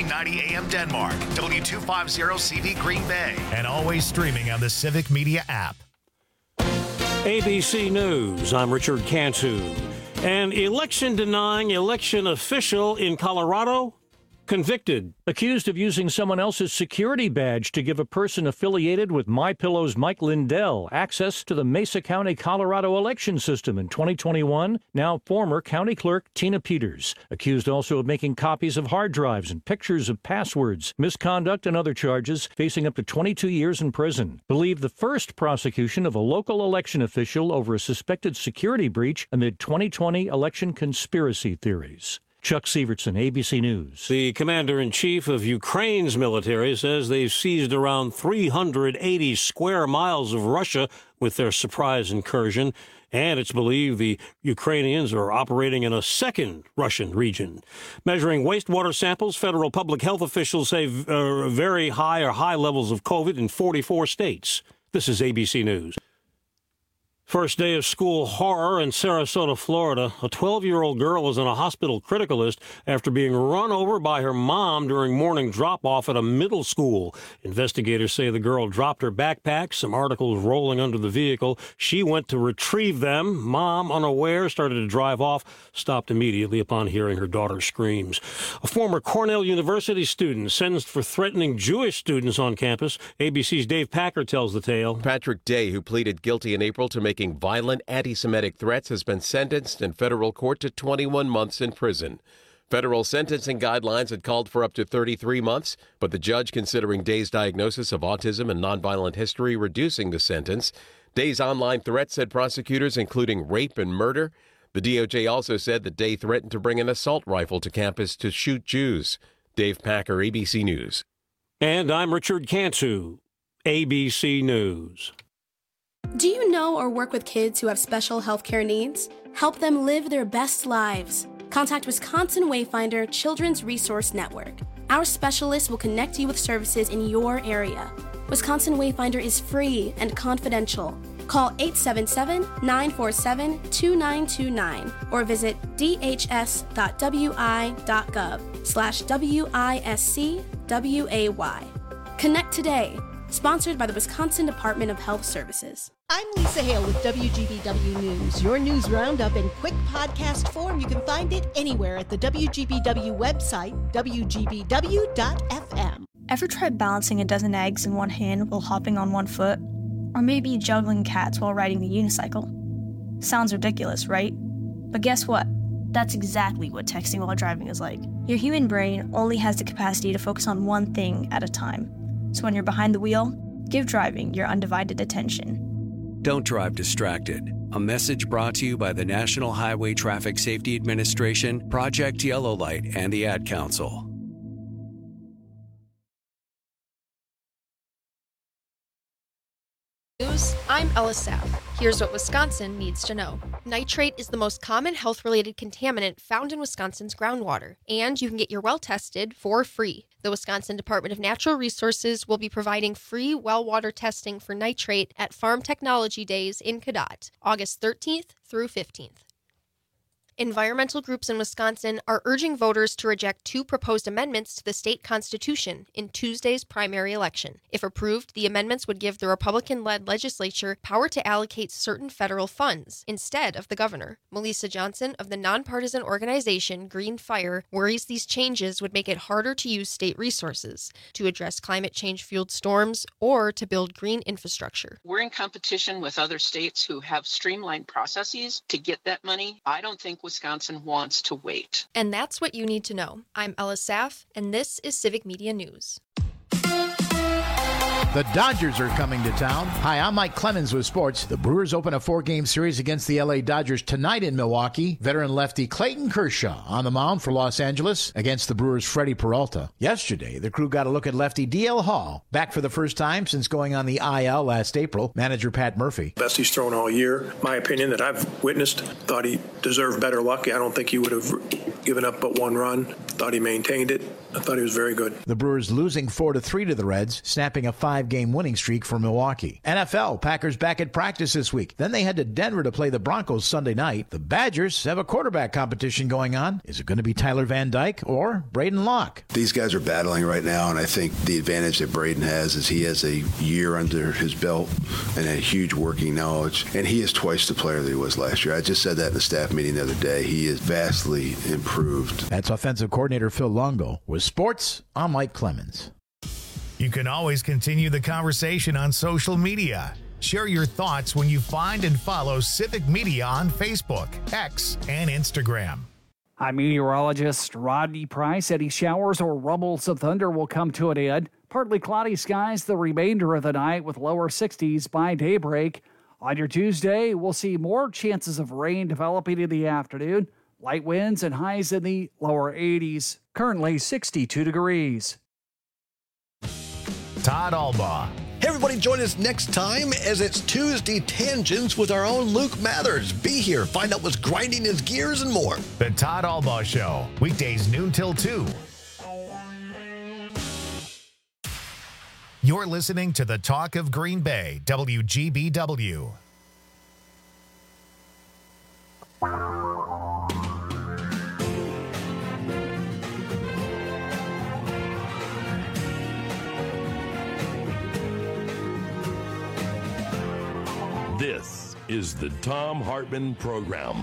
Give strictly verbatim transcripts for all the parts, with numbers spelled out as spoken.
thirteen ninety A M Denmark, W two fifty C V Green Bay, and always streaming on the Civic Media app. A B C News, I'm Richard Cantu. An election-denying election official in Colorado convicted, accused of using someone else's security badge to give a person affiliated with MyPillow's Mike Lindell access to the Mesa County, Colorado election system in twenty twenty-one. Now former county clerk Tina Peters, accused also of making copies of hard drives and pictures of passwords, misconduct and other charges, facing up to twenty-two years in prison. Believed the first prosecution of a local election official over a suspected security breach amid twenty twenty election conspiracy theories. Chuck Sievertson, A B C News. The commander-in-chief of Ukraine's military says they've seized around three hundred eighty square miles of Russia with their surprise incursion, and it's believed the Ukrainians are operating in a second Russian region. Measuring wastewater samples, federal public health officials say uh, very high or high levels of COVID in forty-four states. This is A B C News. First day of school horror in Sarasota, Florida. A twelve-year-old girl is on a hospital critical list after being run over by her mom during morning drop-off at a middle school. Investigators say the girl dropped her backpack, some articles rolling under the vehicle. She went to retrieve them. Mom, unaware, started to drive off, stopped immediately upon hearing her daughter's screams. A former Cornell University student sentenced for threatening Jewish students on campus. A B C's Dave Packer tells the tale. Patrick Day, who pleaded guilty in April to making violent anti-Semitic threats, has been sentenced in federal court to twenty-one months in prison. Federal sentencing guidelines had called for up to thirty-three months, but the judge, considering Day's diagnosis of autism and nonviolent history, reducing the sentence. Day's online threats, said prosecutors, including rape and murder. The D O J also said that Day threatened to bring an assault rifle to campus to shoot Jews. Dave Packer, A B C News. And I'm Richard Cantu, A B C News. Do you know or work with kids who have special healthcare needs? Help them live their best lives. Contact Wisconsin Wayfinder Children's Resource Network. Our specialists will connect you with services in your area. Wisconsin Wayfinder is free and confidential. Call eight seven seven, nine four seven, two nine two nine or visit d h s dot w i dot gov slash W I S C W A Y. Connect today. Sponsored by the Wisconsin Department of Health Services. I'm Lisa Hale with W G B W News, your news roundup in quick podcast form. You can find it anywhere at the W G B W website, w g b w dot f m. Ever tried balancing a dozen eggs in one hand while hopping on one foot? Or maybe juggling cats while riding the unicycle? Sounds ridiculous, right? But guess what? That's exactly what texting while driving is like. Your human brain only has the capacity to focus on one thing at a time. So when you're behind the wheel, give driving your undivided attention. Don't drive distracted. A message brought to you by the National Highway Traffic Safety Administration, Project Yellow Light, and the Ad Council. News, I'm Ella Saff. Here's what Wisconsin needs to know. Nitrate is the most common health-related contaminant found in Wisconsin's groundwater, and you can get your well tested for free. The Wisconsin Department of Natural Resources will be providing free well water testing for nitrate at Farm Technology Days in Cadott, August thirteenth through fifteenth. Environmental groups in Wisconsin are urging voters to reject two proposed amendments to the state constitution in Tuesday's primary election. If approved, the amendments would give the Republican-led legislature power to allocate certain federal funds instead of the governor. Melissa Johnson of the nonpartisan organization Green Fire worries these changes would make it harder to use state resources to address climate change-fueled storms or to build green infrastructure. We're in competition with other states who have streamlined processes to get that money. I don't think Wisconsin wants to wait. And that's what you need to know. I'm Ella Saff, and this is Civic Media News. The Dodgers are coming to town. Hi, I'm Mike Clemens with sports. The Brewers open a four-game series against the L A Dodgers tonight in Milwaukee. Veteran lefty Clayton Kershaw on the mound for Los Angeles against the Brewers' Freddie Peralta. Yesterday, the crew got a look at lefty D L Hall, back for the first time since going on the I L last April. Manager Pat Murphy. Best he's thrown all year. My opinion that I've witnessed, thought he deserved better luck. I don't think he would have given up but one run. Thought he maintained it. I thought he was very good. The Brewers losing four to three to the Reds, snapping a five-game winning streak for Milwaukee. N F L, Packers back at practice this week. Then they head to Denver to play the Broncos Sunday night. The Badgers have a quarterback competition going on. Is it going to be Tyler Van Dyke or Braden Locke? These guys are battling right now, and I think the advantage that Braden has is he has a year under his belt and a huge working knowledge, and he is twice the player that he was last year. I just said that in the staff meeting the other day. He is vastly improved. That's offensive coordinator Phil Longo. With sports, I'm Mike Clemens. You can always continue the conversation on social media. Share your thoughts when you find and follow Civic Media on Facebook, X, and Instagram. I'm meteorologist Rodney Price. Any showers or rumbles of thunder will come to an end. Partly cloudy skies the remainder of the night with lower sixties by daybreak. On your Tuesday, we'll see more chances of rain developing in the afternoon. Light winds and highs in the lower eighties. Currently sixty-two degrees. Todd Albaugh. Hey everybody, join us next time as it's Tuesday Tangents with our own Luke Mathers. Be here, find out what's grinding his gears and more. The Todd Albaugh Show, weekdays noon till two. You're listening to the Talk of Green Bay, W G B W. This is the Thom Hartmann Program.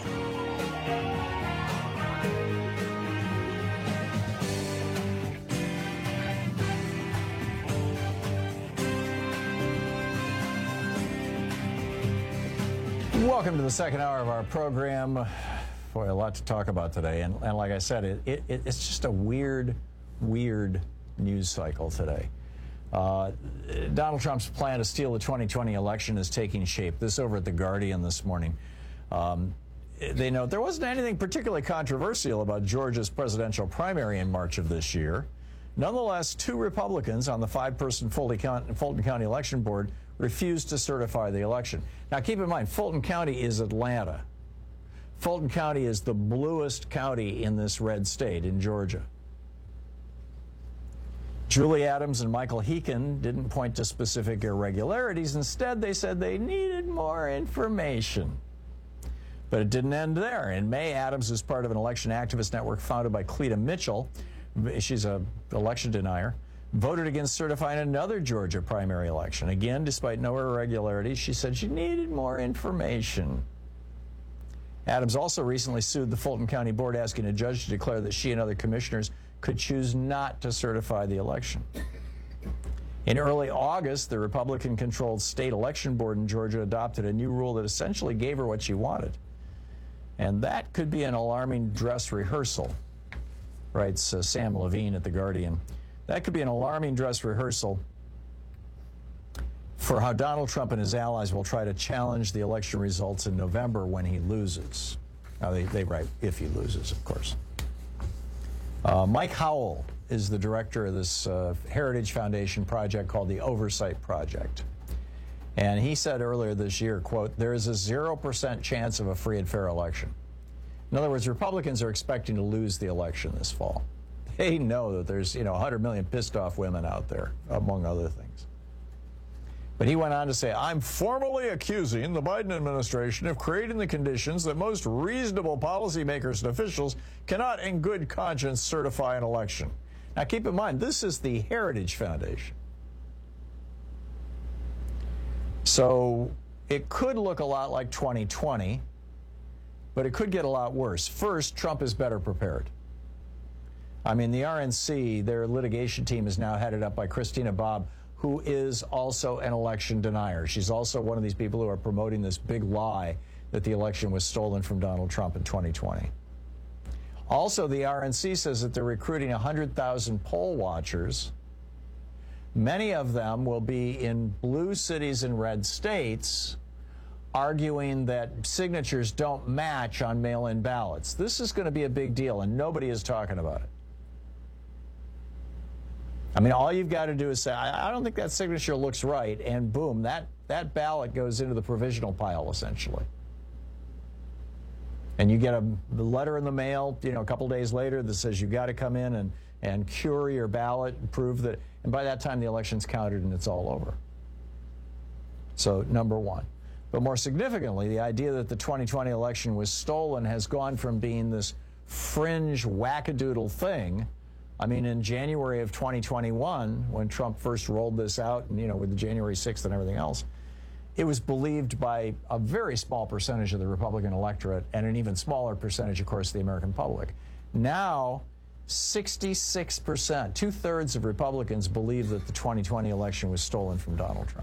Welcome to the second hour of our program. Boy, a lot to talk about today. And, and like I said, it, it, it's just a weird, weird news cycle today. Uh, Donald Trump's plan to steal the twenty twenty election is taking shape. This over at The Guardian this morning. Um, they note there wasn't anything particularly controversial about Georgia's presidential primary in March of this year. Nonetheless, two Republicans on the five-person Fulton County Election Board refused to certify the election. Now, keep in mind, Fulton County is Atlanta. Fulton County is the bluest county in this red state in Georgia. Julie Adams and Michael Heekin didn't point to specific irregularities. Instead, they said they needed more information. But it didn't end there. In May, Adams is part of an election activist network founded by Cleta Mitchell. She's an election denier. Voted against certifying another Georgia primary election. Again, despite no irregularities, she said she needed more information. Adams also recently sued the Fulton County Board, asking a judge to declare that she and other commissioners could choose not to certify the election. In early August, the Republican-controlled state election board in Georgia adopted a new rule that essentially gave her what she wanted. And that could be an alarming dress rehearsal, writes uh, Sam Levine at The Guardian. That could be an alarming dress rehearsal for how Donald Trump and his allies will try to challenge the election results in November when he loses. Now, they, they write if he loses, of course. Uh, Mike Howell is the director of this uh, Heritage Foundation project called the Oversight Project. And he said earlier this year, quote, there is a zero percent chance of a free and fair election. In other words, Republicans are expecting to lose the election this fall. They know that there's, you know, one hundred million pissed off women out there, among other things. But he went on to say, I'm formally accusing the Biden administration of creating the conditions that most reasonable policymakers and officials cannot in good conscience certify an election. Now, keep in mind, this is the Heritage Foundation. So it could look a lot like twenty twenty, but it could get a lot worse. First, Trump is better prepared. I mean, the R N C, their litigation team, is now headed up by Christina Bobb, who is also an election denier. She's also one of these people who are promoting this big lie that the election was stolen from Donald Trump in twenty twenty. Also, the R N C says that they're recruiting one hundred thousand poll watchers. Many of them will be in blue cities and red states, arguing that signatures don't match on mail-in ballots. This is going to be a big deal, and nobody is talking about it. I mean, all you've got to do is say, I, I don't think that signature looks right, and boom, that, that ballot goes into the provisional pile, essentially. And you get a letter in the mail, you know, a couple days later that says you've got to come in and and cure your ballot and prove that, and by that time the election's counted and it's all over. So, number one. But more significantly, the idea that the twenty twenty election was stolen has gone from being this fringe wackadoodle thing. I mean, in January of twenty twenty-one, when Trump first rolled this out, and, you know, with the January sixth and everything else, it was believed by a very small percentage of the Republican electorate and an even smaller percentage, of course, of the American public. Now, sixty-six percent, two-thirds of Republicans believe that the twenty twenty election was stolen from Donald Trump.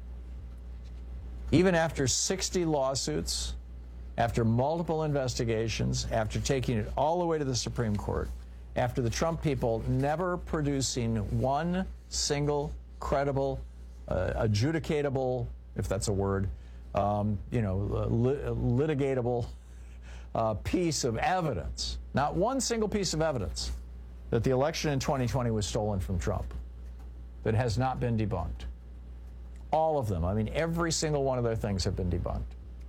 Even after sixty lawsuits, after multiple investigations, after taking it all the way to the Supreme Court, after the Trump people never producing one single credible, uh, adjudicatable, if that's a word, um, you know, uh, lit- litigatable uh, piece of evidence, not one single piece of evidence that the election in twenty twenty was stolen from Trump, that has not been debunked. All of them. I mean, every single one of their things have been debunked.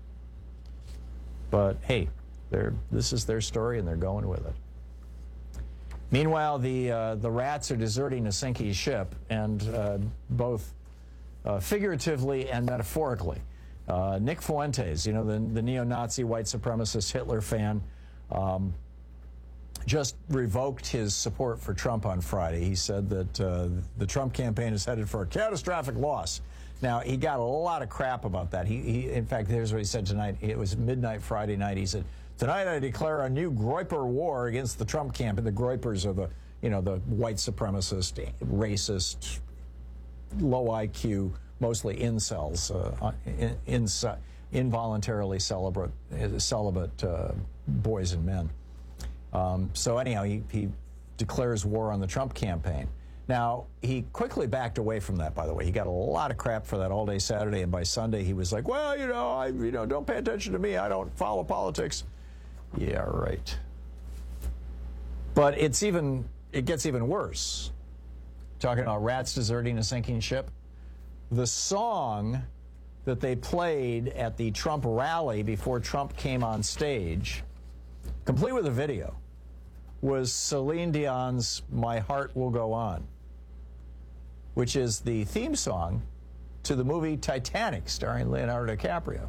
But hey, they're, this is their story and they're going with it. Meanwhile, the uh, the rats are deserting a sinking ship, and uh, both uh, figuratively and metaphorically. Uh, Nick Fuentes, you know, the, the neo-Nazi white supremacist Hitler fan, um, just revoked his support for Trump on Friday. He said that uh, the Trump campaign is headed for a catastrophic loss. Now, he got a lot of crap about that. He, he, in fact, here's what he said tonight. It was midnight Friday night. He said, "Tonight I declare a new Groyper war against the Trump campaign." The Groypers are the, you know, the white supremacist, racist, low I Q, mostly incels, uh, in, in, involuntarily celibate, celibate uh, boys and men. Um, so anyhow, he, he declares war on the Trump campaign. Now, he quickly backed away from that, by the way. He got a lot of crap for that all day Saturday, and by Sunday he was like, well, you know, I, you know, don't pay attention to me. I don't follow politics. Yeah, right. But it's even, it gets even worse. Talking about rats deserting a sinking ship. The song that they played at the Trump rally before Trump came on stage, complete with a video, was Celine Dion's My Heart Will Go On, which is the theme song to the movie Titanic starring Leonardo DiCaprio.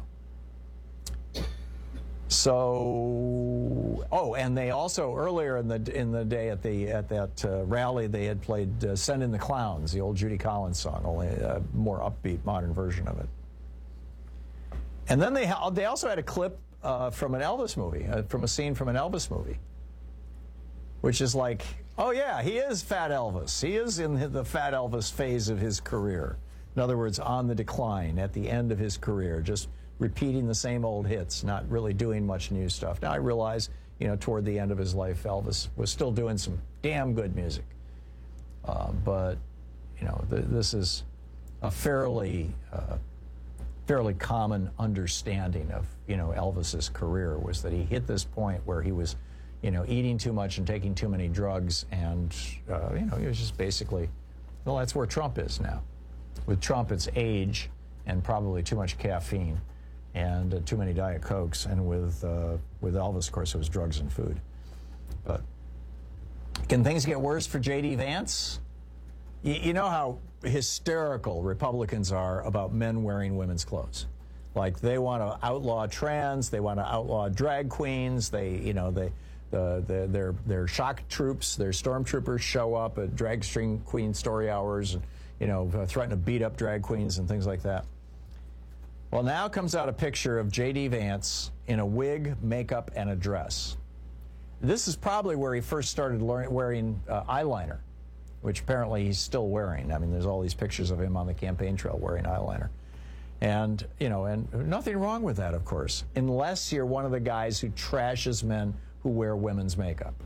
So, oh, and they also earlier in the in the day at the at that uh, rally they had played uh, "Send in the Clowns," the old Judy Collins song, only a more upbeat modern version of it. And then they ha- they also had a clip uh, from an Elvis movie, uh, from a scene from an Elvis movie, which is like, oh yeah, he is Fat Elvis. He is in the Fat Elvis phase of his career. In other words, on the decline at the end of his career, just repeating the same old hits, not really doing much new stuff. Now I realize, you know, toward the end of his life, Elvis was still doing some damn good music. Uh, but, you know, th- this is a fairly, uh, fairly common understanding of, you know, Elvis's career was that he hit this point where he was, you know, eating too much and taking too many drugs, and, uh, you know, he was just basically, well, that's where Trump is now. With Trump, it's age and probably too much caffeine and uh, too many Diet Cokes, and with uh, with Elvis, of course, it was drugs and food. But can things get worse for J D Vance? Y- you know how hysterical Republicans are about men wearing women's clothes. Like, they want to outlaw trans, they want to outlaw drag queens, they, you know, they, the, the, their, their shock troops, their stormtroopers show up at drag string queen story hours and, you know, threaten to beat up drag queens and things like that. Well, now comes out a picture of J D Vance in a wig, makeup, and a dress. This is probably where he first started learning, wearing uh, eyeliner, which apparently he's still wearing. I mean, there's all these pictures of him on the campaign trail wearing eyeliner. And, you know, and nothing wrong with that, of course, unless you're one of the guys who trashes men who wear women's makeup.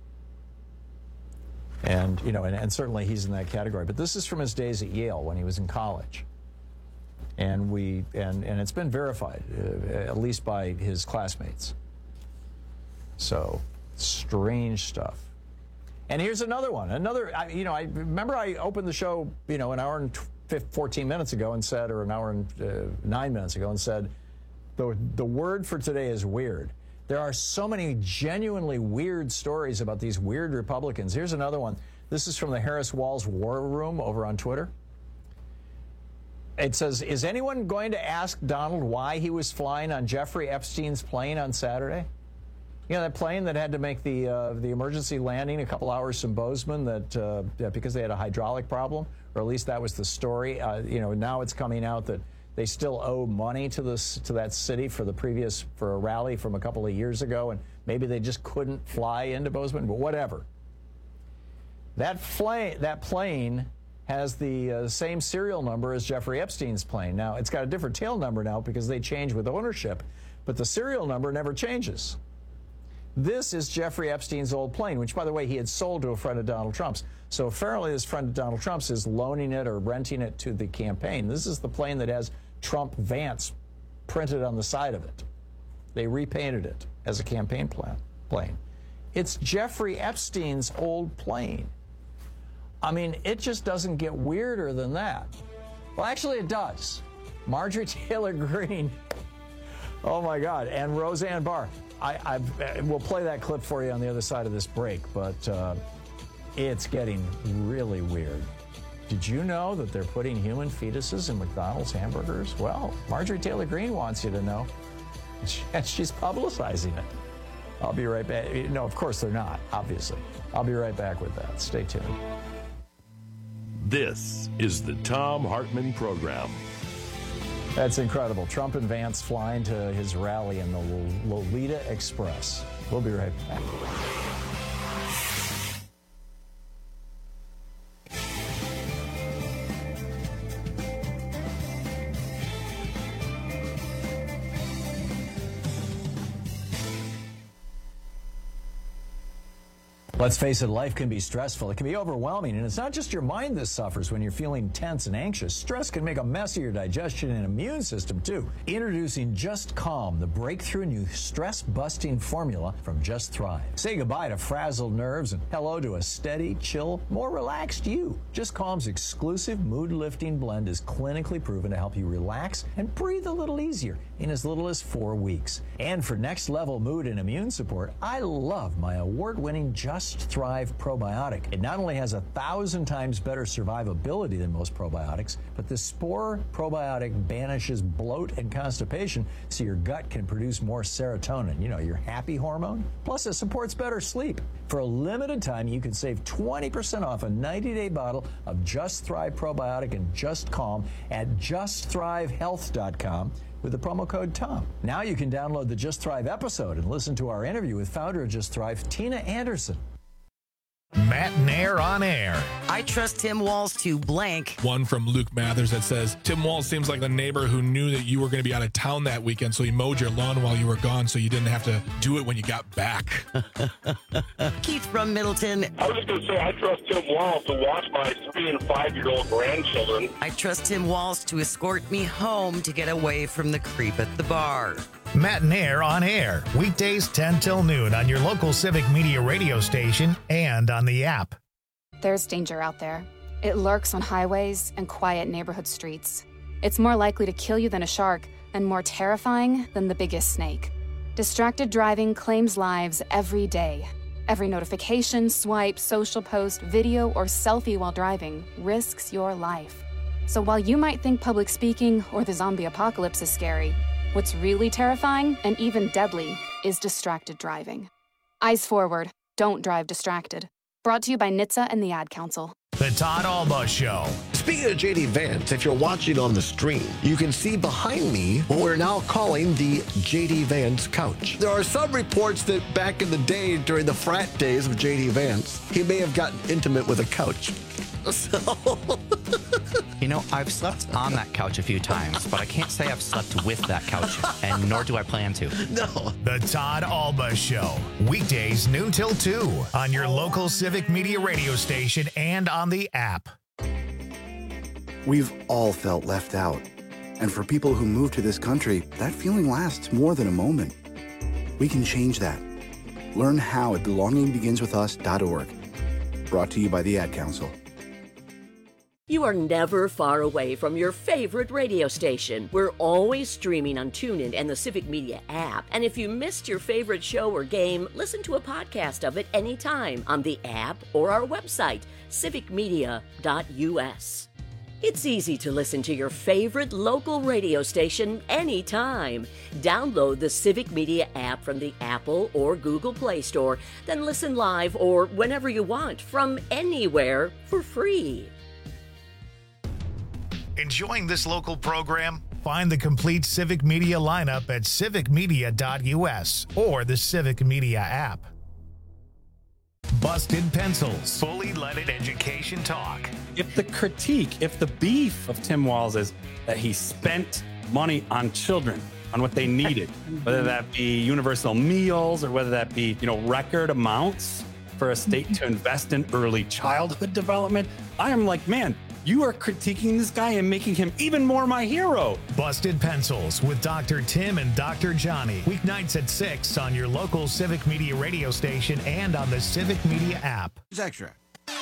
And, you know, and, and certainly he's in that category. But this is from his days at Yale when he was in college. And we and, and it's been verified, uh, at least by his classmates. So, strange stuff. And here's another one. Another, I, you know, I remember I opened the show, you know, an hour and fourteen minutes ago and said, or an hour and uh, nine minutes ago and said, the, the word for today is weird. There are so many genuinely weird stories about these weird Republicans. Here's another one. This is from the Harris Walls War Room over on Twitter. It says, is anyone going to ask Donald why he was flying on Jeffrey Epstein's plane on Saturday? You know, that plane that had to make the uh, the emergency landing a couple hours from Bozeman that uh, because they had a hydraulic problem, or at least that was the story. Uh, you know, now it's coming out that they still owe money to this to that city for the previous for a rally from a couple of years ago, and maybe they just couldn't fly into Bozeman, but whatever. That plane that plane has the uh, same serial number as Jeffrey Epstein's plane. Now it's got a different tail number now because they change with ownership, but the serial number never changes. This is Jeffrey Epstein's old plane, which, by the way, he had sold to a friend of Donald Trump's. So apparently this friend of Donald Trump's is loaning it or renting it to the campaign. This is the plane that has Trump Vance printed on the side of it. They repainted it as a campaign plan, plane. It's Jeffrey Epstein's old plane. I mean, it just doesn't get weirder than that. Well, actually, it does. Marjorie Taylor Greene, oh my God, and Roseanne Barr. I, I've, we'll play that clip for you on the other side of this break, but uh, it's getting really weird. Did you know that they're putting human fetuses in McDonald's hamburgers? Well, Marjorie Taylor Greene wants you to know, and she's publicizing it. I'll be right back. No, of course they're not, obviously. I'll be right back with that. Stay tuned. This is the Thom Hartmann Program. That's incredible. Trump and Vance flying to his rally in the Lolita Express. We'll be right back. Let's face it, life can be stressful. It can be overwhelming, and it's not just your mind that suffers when you're feeling tense and anxious. Stress can make a mess of your digestion and immune system, too. Introducing Just Calm, the breakthrough new stress-busting formula from Just Thrive. Say goodbye to frazzled nerves and hello to a steady, chill, more relaxed you. Just Calm's exclusive mood-lifting blend is clinically proven to help you relax and breathe a little easier in as little as four weeks. And for next-level mood and immune support, I love my award-winning Just Thrive probiotic. It not only has a thousand times better survivability than most probiotics, but the Spore probiotic banishes bloat and constipation so your gut can produce more serotonin, you know, your happy hormone. Plus, it supports better sleep. For a limited time, you can save twenty percent off a ninety-day bottle of Just Thrive probiotic and Just Calm at just thrive health dot com. with the promo code TOM. Now you can download the Just Thrive episode and listen to our interview with founder of Just Thrive, Tina Anderson. Matt Nair on air. I trust Tim Walz to blank. One from Luke Mathers that says, Tim Walz seems like the neighbor who knew that you were going to be out of town that weekend, so he mowed your lawn while you were gone so you didn't have to do it when you got back. Keith from Middleton. I was just going to say, I trust Tim Walz to watch my three and five-year-old grandchildren. I trust Tim Walz to escort me home to get away from the creep at the bar. Matt Nair on air, weekdays ten till noon on your local Civic Media radio station and on the app. There's danger out there. It lurks on highways and quiet neighborhood streets. It's more likely to kill you than a shark and more terrifying than the biggest snake. Distracted driving claims lives every day. Every notification, swipe, social post, video, or selfie while driving risks your life. So while you might think public speaking or the zombie apocalypse is scary, what's really terrifying and even deadly is distracted driving. Eyes forward. Don't drive distracted. Brought to you by N H T S A and the Ad Council. The Todd Alba Show. Speaking of J D Vance, if you're watching on the stream, you can see behind me what we're now calling the J D Vance couch. There are some reports that back in the day, during the frat days of J D Vance, he may have gotten intimate with a couch. So... You know, I've slept on that couch a few times, but I can't say I've slept with that couch, and nor do I plan to. No. The Todd Alba Show. Weekdays noon till two on your local Civic Media radio station and on the app. We've all felt left out. And for people who move to this country, that feeling lasts more than a moment. We can change that. Learn how at belonging begins with us dot org. Brought to you by the Ad Council. You are never far away from your favorite radio station. We're always streaming on TuneIn and the Civic Media app. And if you missed your favorite show or game, listen to a podcast of it anytime on the app or our website, civic media dot u s. It's easy to listen to your favorite local radio station anytime. Download the Civic Media app from the Apple or Google Play Store, then listen live or whenever you want from anywhere for free. Enjoying this local program? Find the complete Civic Media lineup at civic media dot u s or the Civic Media app. Busted Pencils, fully leaded education talk. If the critique, if the beef of Tim Walz is that he spent money on children, on what they needed, whether that be universal meals or whether that be, you know, record amounts for a state to invest in early childhood development, I am like, man, you are critiquing this guy and making him even more my hero. Busted Pencils with Doctor Tim and Doctor Johnny. Weeknights at six on your local Civic Media radio station and on the Civic Media app. It's extra.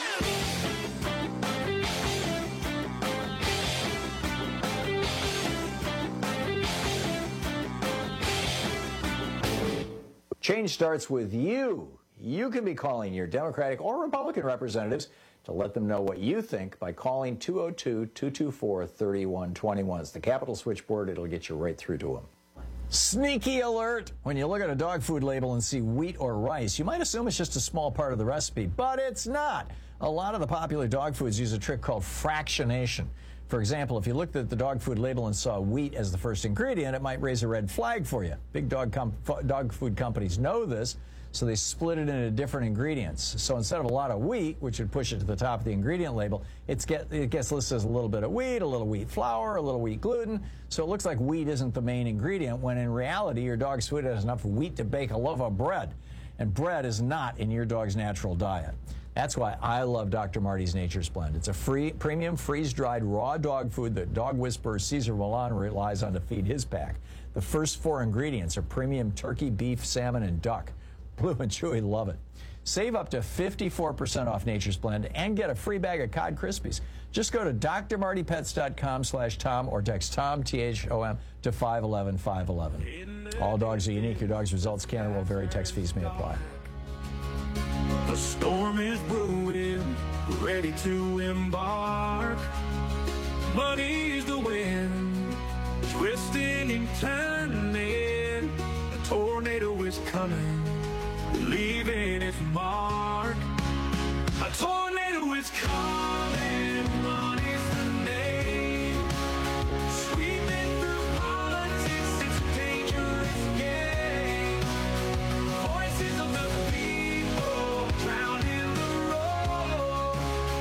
Change starts with you. You can be calling your Democratic or Republican representatives to let them know what you think by calling two oh two, two two four, three one two one. It's the Capitol switchboard. It'll get you right through to them. Sneaky alert! When you look at a dog food label and see wheat or rice, you might assume it's just a small part of the recipe, but it's not. A lot of the popular dog foods use a trick called fractionation. For example, if you looked at the dog food label and saw wheat as the first ingredient, it might raise a red flag for you. Big dog, com- dog food companies know this, so they split it into different ingredients. So instead of a lot of wheat, which would push it to the top of the ingredient label, it's get, it gets listed as a little bit of wheat, a little wheat flour, a little wheat gluten. So it looks like wheat isn't the main ingredient, when in reality, your dog's food has enough wheat to bake a loaf of bread. And bread is not in your dog's natural diet. That's why I love Doctor Marty's Nature's Blend. It's a free, premium, freeze-dried, raw dog food that dog whisperer Cesar Millan relies on to feed his pack. The first four ingredients are premium turkey, beef, salmon, and duck. Blue and Chewy love it. Save up to fifty-four percent off Nature's Blend and get a free bag of Cod Krispies. Just go to d r marty pets dot com slash Tom or text Tom, T H O M, to five one one, five one one. All dogs are unique. Your dog's results can and will vary. Text fees may apply. The storm is brewing, ready to embark. Money's the wind, twisting and turning. The tornado is coming, leaving its mark. A tornado is coming, money's the name. Sweeping through politics, it's a dangerous game. Voices of the people drown in the road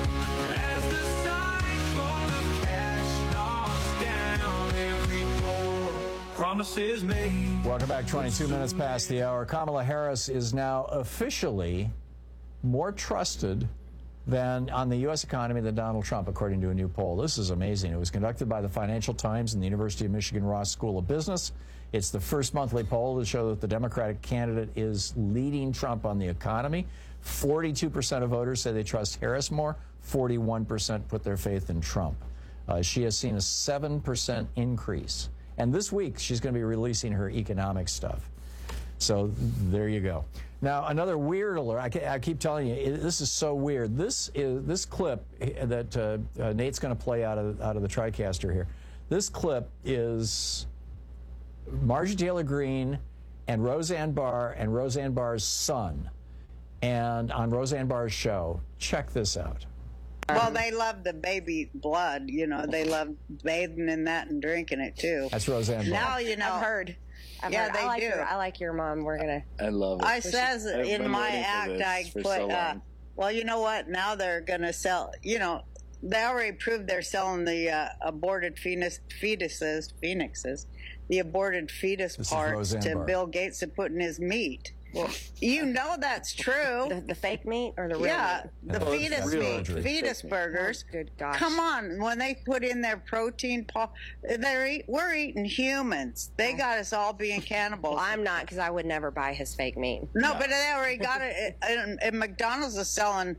as the cyclone of cash knocks down every door. Promises made. Welcome back. twenty-two minutes past the hour. Kamala Harris is now officially more trusted than on the U S economy than Donald Trump, according to a new poll. This is amazing. It was conducted by the Financial Times and the University of Michigan Ross School of Business. It's the first monthly poll to show that the Democratic candidate is leading Trump on the economy. forty-two percent of voters say they trust Harris more. forty-one percent put their faith in Trump. Uh, she has seen a seven percent increase. And this week, she's going to be releasing her economic stuff. So there you go. Now, another weird alert. I, I keep telling you, it, this is so weird. This is this clip that uh, uh, Nate's going to play out of out of the TriCaster here. This clip is Marjorie Taylor Greene and Roseanne Barr and Roseanne Barr's son, and on Roseanne Barr's show. Check this out. Well, they love the baby blood, you know. They love bathing in that and drinking it too. That's Roseanne Barr. Now you know. I've heard. I've yeah, heard. they I like do. Your, I like your mom. We're gonna. I love it. I says I've in my act, I put. So uh, well, you know what? Now they're gonna sell. You know, they already proved they're selling the uh, aborted fetus, fetuses, phoenixes, the aborted fetus This parts to Barr. Bill Gates to put in his meat. Well, you know that's true. The, the fake meat or the real yeah, meat? the No, fetus it's real meat, injury. fetus burgers. Oh, good gosh. Come on, when they put in their protein, pa- they're eat, we're eating humans. They got us all being cannibals. Well, I'm not, because I would never buy his fake meat. No, but they already got it. And, and McDonald's is selling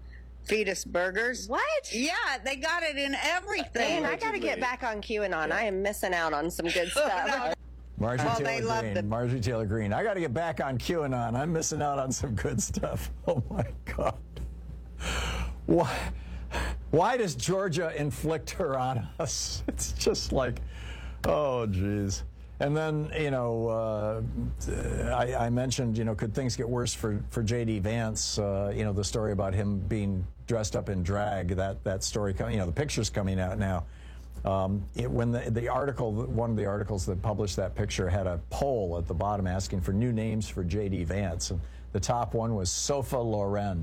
fetus burgers. What? Yeah, they got it in everything. Man, I got to get back on QAnon. I am missing out on some good stuff. Marjorie Well, Taylor they love Greene. the- Marjorie Taylor Greene. I got to get back on QAnon. I'm missing out on some good stuff. Oh my God. Why? Why does Georgia inflict her on us? It's just like, oh geez. And then, you know, uh, I, I mentioned, you know, could things get worse for, for J D Vance? Uh, you know, the story about him being dressed up in drag, that, that story, you know, the picture's coming out now. Um, it, when the, the article, one of the articles that published that picture had a poll at the bottom asking for new names for J D Vance. And the top one was Sofa Loren.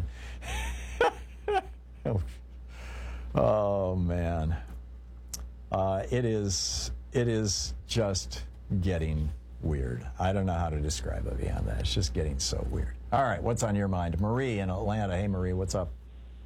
Oh, man. Uh, it is, it is just getting weird. I don't know how to describe it beyond that. It's just getting so weird. All right, what's on your mind? Marie in Atlanta. Hey, Marie, what's up?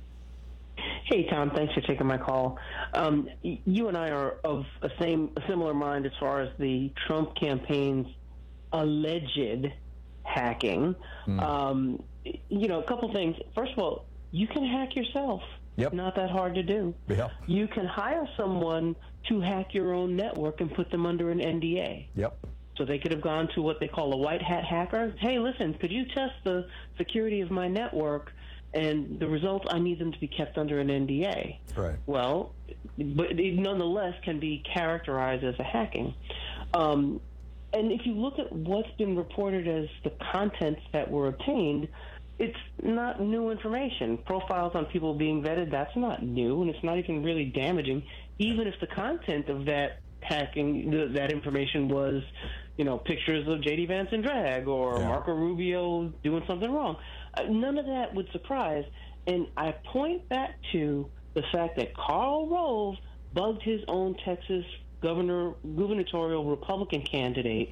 Hey, Tom. Thanks for taking my call. Um, y- you and I are of a same, a similar mind as far as the Trump campaign's alleged hacking. Mm. Um, you know, a couple things. First of all, you can hack yourself. Yep. Not that hard to do. Yep. You can hire someone to hack your own network and put them under an N D A. Yep. So they could have gone to what they call a white hat hacker. Hey, listen, could you test the security of my network? And the results, I need them to be kept under an N D A. Right. Well, but it nonetheless can be characterized as a hacking. Um, and if you look at what's been reported as the contents that were obtained, it's not new information. Profiles on people being vetted, that's not new, and it's not even really damaging, even if the content of that hacking, th- that information was, you know, pictures of J D Vance in drag or Yeah. Marco Rubio doing something wrong. Uh, none of that would surprise. And I point back to the fact that Karl Rove bugged his own Texas governor, gubernatorial Republican candidate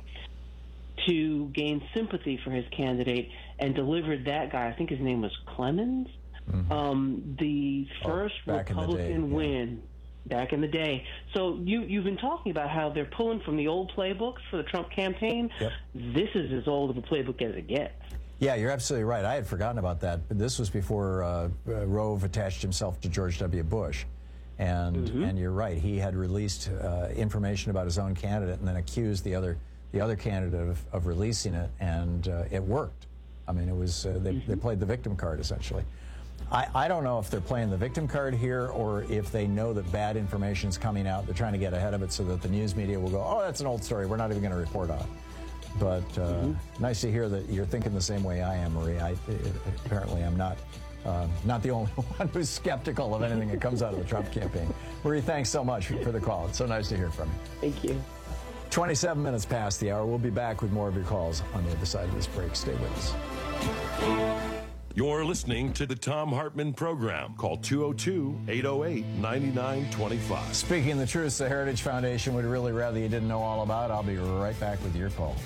to gain sympathy for his candidate and delivered that guy, I think his name was Clemens, Mm-hmm. um, the first back in the day, Republican yeah. win back in the day. So you, you've been talking about how they're pulling from the old playbooks for the Trump campaign. Yep. This is as old of a playbook as it gets. Yeah, you're absolutely right. I had forgotten about that. But this was before uh, uh, Rove attached himself to George W. Bush. And Mm-hmm. and you're right. He had released uh, information about his own candidate and then accused the other the other candidate of, of releasing it, and uh, it worked. I mean, it was uh, they, Mm-hmm. they played the victim card, essentially. I, I don't know if they're playing the victim card here or if they know that bad information is coming out. They're trying to get ahead of it so that the news media will go, oh, that's an old story. We're not even going to report on it. But uh, Mm-hmm. nice to hear that you're thinking the same way I am, Marie. I, apparently, I'm not uh, not the only one who's skeptical of anything that comes out of the Trump campaign. Marie, thanks so much for the call. It's so nice to hear from you. Thank you. twenty-seven minutes past the hour. We'll be back with more of your calls on the other side of this break. Stay with us. You're listening to the Tom Hartman Program. Call two oh two, eight oh eight, nine nine two five. Speaking the truth, the Heritage Foundation would really rather you didn't know all about. I'll be right back with your calls.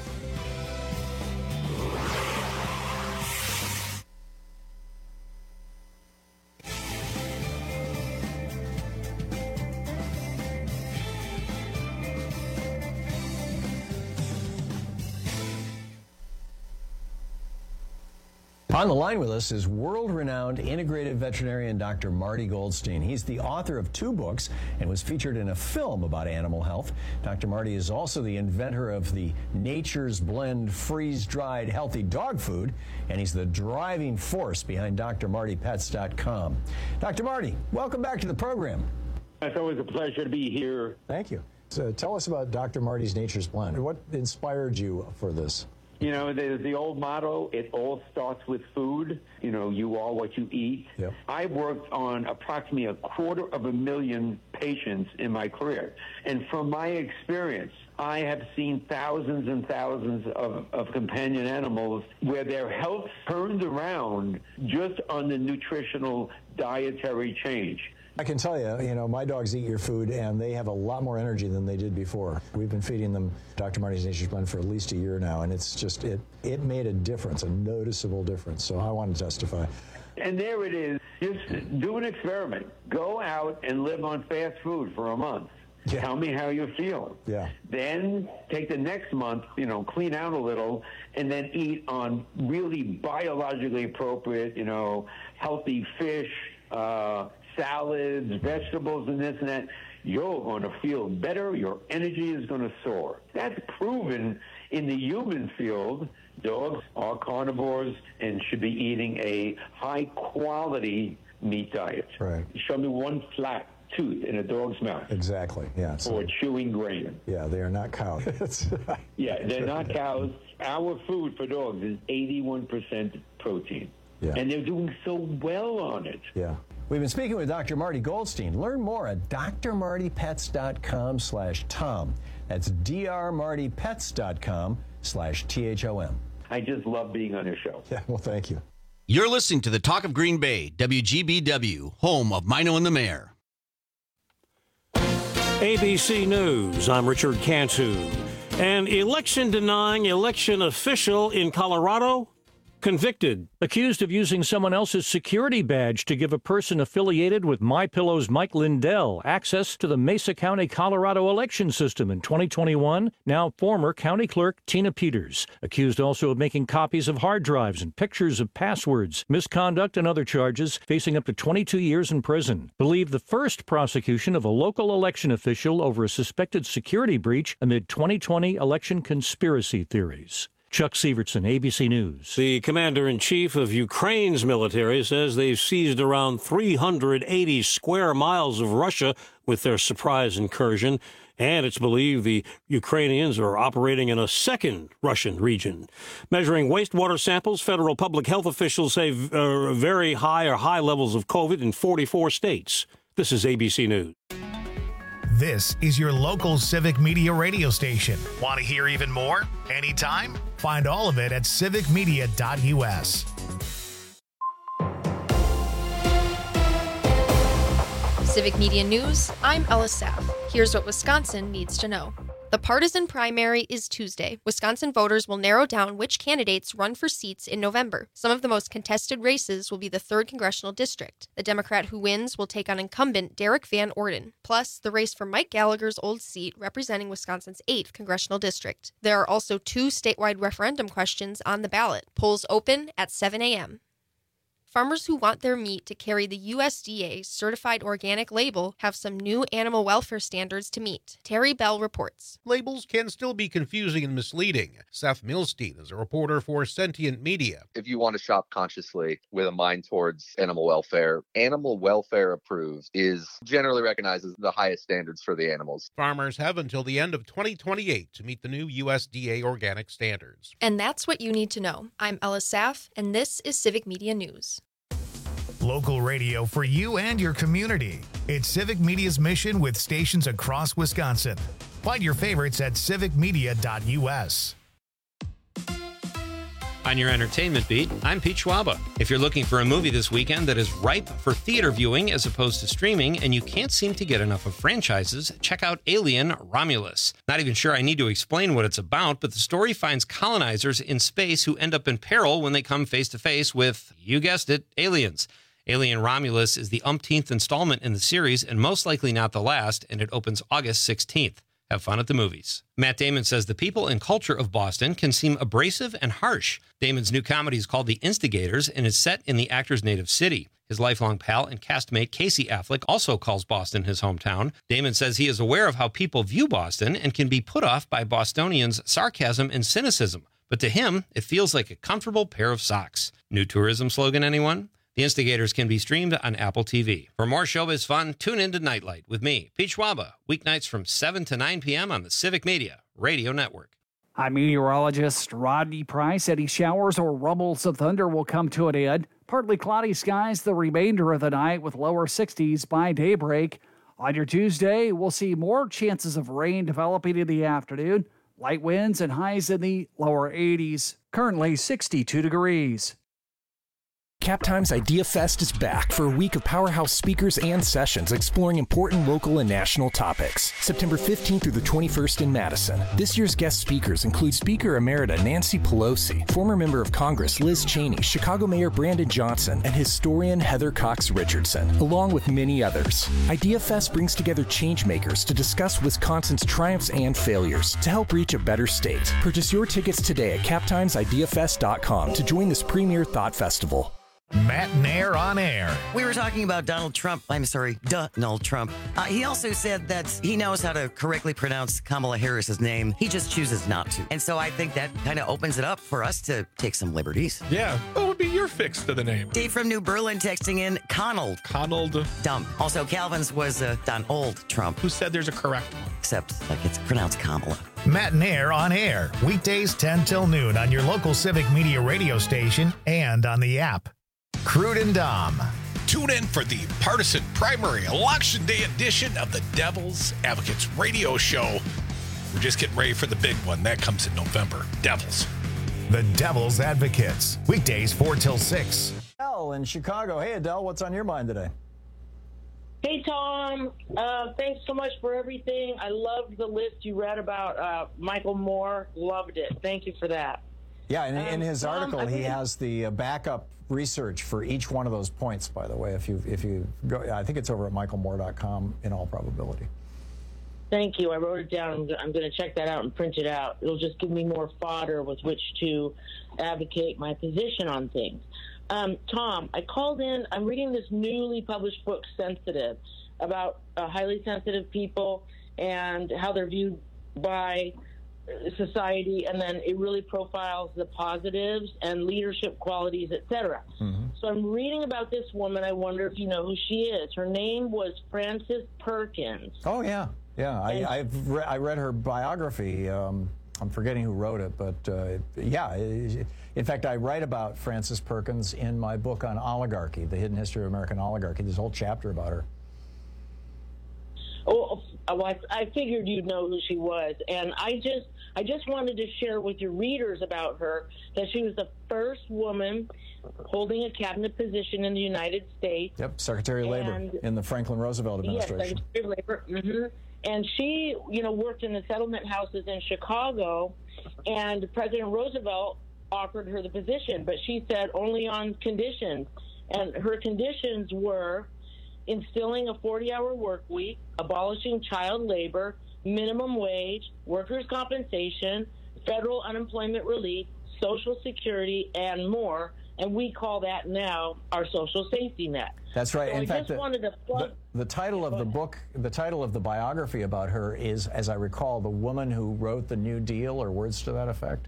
On the line with us is world-renowned integrative veterinarian Doctor Marty Goldstein. He's the author of two books and was featured in a film about animal health. Doctor Marty is also the inventor of the Nature's Blend freeze-dried healthy dog food, and he's the driving force behind D R Marty Pets dot com. Doctor Marty, welcome back to the program. It's always a pleasure to be here. Thank you. So tell us about Doctor Marty's Nature's Blend. What inspired you for this? You know, the, the old motto, it all starts with food. You know, you are what you eat. Yep. I worked on approximately a quarter of a million patients in my career. And from my experience, I have seen thousands and thousands of, of companion animals where their health turned around just on the nutritional dietary change. I can tell you, you know, my dogs eat your food, and they have a lot more energy than they did before. We've been feeding them Doctor Marty's Nature's Blend for at least a year now, and it's just, it, it made a difference, a noticeable difference. So I want to testify. And there it is. Just do an experiment. Go out and live on fast food for a month. Yeah. Tell me how you feel. Yeah. Then take the next month, you know, clean out a little, and then eat on really biologically appropriate, you know, healthy fish, uh, salads, vegetables, and this and that, you're going to feel better. Your energy is going to soar. That's proven in the human field. Dogs are carnivores and should be eating a high-quality meat diet. Right. Show me one flat tooth in a dog's mouth. Exactly, yeah. Or chewing grain. Yeah, they are not cows. Yeah, they're not cows. Our food for dogs is eighty-one percent protein. Yeah. And they're doing so well on it. Yeah. We've been speaking with Doctor Marty Goldstein. Learn more at d r marty pets dot com slash tom. That's d r marty pets dot com slash T H O M. I just love being on your show. Yeah, well, thank you. You're listening to the Talk of Green Bay, W G B W, home of Mino and the Mayor. A B C News, I'm Richard Cantu. An election-denying election official in Colorado convicted, accused of using someone else's security badge to give a person affiliated with MyPillow's Mike Lindell access to the Mesa County, Colorado election system in twenty twenty-one. Now former county clerk Tina Peters, accused also of making copies of hard drives and pictures of passwords, misconduct and other charges, facing up to twenty-two years in prison. Believed the first prosecution of a local election official over a suspected security breach amid twenty twenty election conspiracy theories. Chuck Sievertson, A B C News. The commander-in-chief of Ukraine's military says they've seized around three hundred eighty square miles of Russia with their surprise incursion, and it's believed the Ukrainians are operating in a second Russian region. Measuring wastewater samples, federal public health officials say uh, very high or high levels of COVID in forty-four states. This is A B C News. This is your local Civic Media radio station. Want to hear even more? Anytime? Find all of it at civic media dot u s. Civic Media News, I'm Ella Saff. Here's what Wisconsin needs to know. The partisan primary is Tuesday. Wisconsin voters will narrow down which candidates run for seats in November. Some of the most contested races will be the third Congressional District. The Democrat who wins will take on incumbent Derek Van Orden, plus the race for Mike Gallagher's old seat representing Wisconsin's eighth Congressional District. There are also two statewide referendum questions on the ballot. Polls open at seven a.m. Farmers who want their meat to carry the U S D A certified organic label have some new animal welfare standards to meet. Terry Bell reports. Labels can still be confusing and misleading. Seth Milstein is a reporter for Sentient Media. If you want to shop consciously with a mind towards animal welfare, Animal Welfare Approved is generally recognized as the highest standards for the animals. Farmers have until the end of twenty twenty-eight to meet the new U S D A organic standards. And that's what you need to know. I'm Ella Saff, and this is Civic Media News. Local radio for you and your community. It's Civic Media's mission with stations across Wisconsin. Find your favorites at civic media dot u s. On your entertainment beat, I'm Pete Schwaba. If you're looking for a movie this weekend that is ripe for theater viewing as opposed to streaming, and you can't seem to get enough of franchises, check out Alien: Romulus. Not even sure I need to explain what it's about, but the story finds colonizers in space who end up in peril when they come face to face with, you guessed it, aliens. Alien: Romulus is the umpteenth installment in the series and most likely not the last, and it opens August sixteenth. Have fun at the movies. Matt Damon says the people and culture of Boston can seem abrasive and harsh. Damon's new comedy is called The Instigators and is set in the actor's native city. His lifelong pal and castmate Casey Affleck also calls Boston his hometown. Damon says he is aware of how people view Boston and can be put off by Bostonians' sarcasm and cynicism. But to him, it feels like a comfortable pair of socks. New tourism slogan, anyone? The Instigators can be streamed on Apple T V. For more showbiz fun, tune in to Nightlight with me, Pete Schwaba, weeknights from seven to nine p.m. on the Civic Media Radio Network. I'm meteorologist Rodney Price. Any showers or rumbles of thunder will come to an end. Partly cloudy skies the remainder of the night with lower sixties by daybreak. On your Tuesday, we'll see more chances of rain developing in the afternoon. Light winds and highs in the lower eighties. Currently sixty-two degrees. CapTime's Idea Fest is back for a week of powerhouse speakers and sessions exploring important local and national topics. September fifteenth through the twenty-first in Madison. This year's guest speakers include Speaker Emerita Nancy Pelosi, former member of Congress Liz Cheney, Chicago Mayor Brandon Johnson, and historian Heather Cox Richardson, along with many others. Idea Fest brings together changemakers to discuss Wisconsin's triumphs and failures to help reach a better state. Purchase your tickets today at cap times idea fest dot com to join this premier thought festival. Matt Nair on air. We were talking about Donald Trump. I'm sorry, Donald Trump. Uh, he also said that he knows how to correctly pronounce Kamala Harris's name. He just chooses not to. And so I think that kind of opens it up for us to take some liberties. Yeah. What would be your fix to the name? Dave from New Berlin texting in Conald. Conald. Dumb. Also, Calvin's was uh, Donald Trump. Who said there's a correct one? Except, like, it's pronounced Kamala. Matt Nair on air. Weekdays ten till noon on your local Civic Media radio station and on the app. Crude and Dom. Tune in for the partisan primary election day edition of the Devil's Advocates radio show. We're just getting ready for the big one. That comes in November. Devils. The Devil's Advocates. Weekdays four till six. Adele in Chicago. Hey, Adele, what's on your mind today? Hey, Tom. Uh, thanks so much for everything. I loved the list you read about uh, Michael Moore. Loved it. Thank you for that. Yeah, in, in his Um, article, Tom, he think- has the uh, backup research for each one of those points, by the way. If you if you go, I think it's over at michael moore dot com in all probability. Thank you. I wrote it down. I'm go- I'm going to check that out and print it out. It'll just give me more fodder with which to advocate my position on things. Um, Tom, I called in. I'm reading this newly published book, Sensitive, about uh, highly sensitive people and how they're viewed by society, and then it really profiles the positives and leadership qualities, et cetera. Mm-hmm. So I'm reading about this woman. I wonder if you know who she is. Her name was Frances Perkins. Oh, yeah. Yeah, I, I've re- I read her biography. Um, I'm forgetting who wrote it, but uh, yeah. In fact, I write about Frances Perkins in my book on oligarchy, The Hidden History of American Oligarchy. There's a whole chapter about her. Oh, well, I, I figured you'd know who she was, and I just, I just wanted to share with your readers about her that she was the first woman holding a cabinet position in the United States. Yep, Secretary of Labor And- in the Franklin Roosevelt administration. Yes, Secretary of Labor. hmm And she, you know, worked in the settlement houses in Chicago, and President Roosevelt offered her the position, but she said only on conditions. And her conditions were instilling a forty-hour work week, abolishing child labor, minimum wage, workers' compensation, federal unemployment relief, Social Security, and more. And we call that now our social safety net. That's right. So In I fact, just the, wanted to plug. the, the title of the book, the title of the biography about her is, as I recall, The Woman Who Wrote the New Deal, or words to that effect.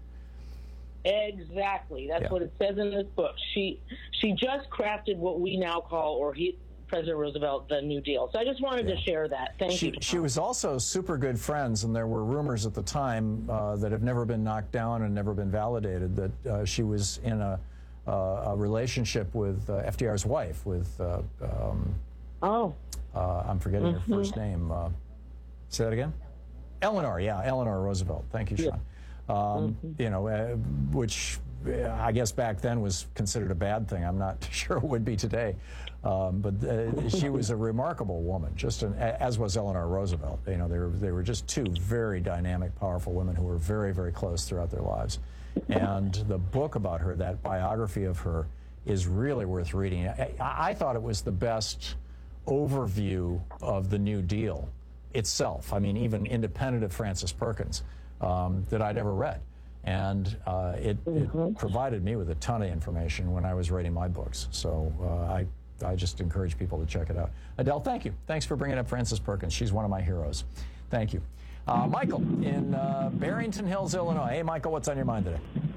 Exactly. That's Yeah. what it says in this book. She she just crafted what we now call, or he, President Roosevelt, the New Deal. So I just wanted to share that. Thank She, you. she was also super good friends, and there were rumors at the time uh, that have never been knocked down and never been validated that uh, she was in a, uh, a relationship with uh, F D R's wife, with uh, um, oh, uh, I'm forgetting Mhm. her first name. Uh, say that again. Eleanor, yeah, Eleanor Roosevelt. Thank you, Sean. Um, You know, uh, which uh, I guess back then was considered a bad thing. I'm not sure it would be today. Um, but uh, she was a remarkable woman, just an, as was Eleanor Roosevelt. You know, they were they were just two very dynamic, powerful women who were very, very close throughout their lives. And the book about her, that biography of her, is really worth reading. I, I thought it was the best overview of the New Deal itself. I mean, even independent of Frances Perkins, um, that I'd ever read. And uh, it, it provided me with a ton of information when I was writing my books. So uh, I, I just encourage people to check it out. Adele, thank you. Thanks for bringing up Frances Perkins. She's one of my heroes. Thank you. Uh, Michael in uh, Barrington Hills, Illinois. Hey, Michael, what's on your mind today?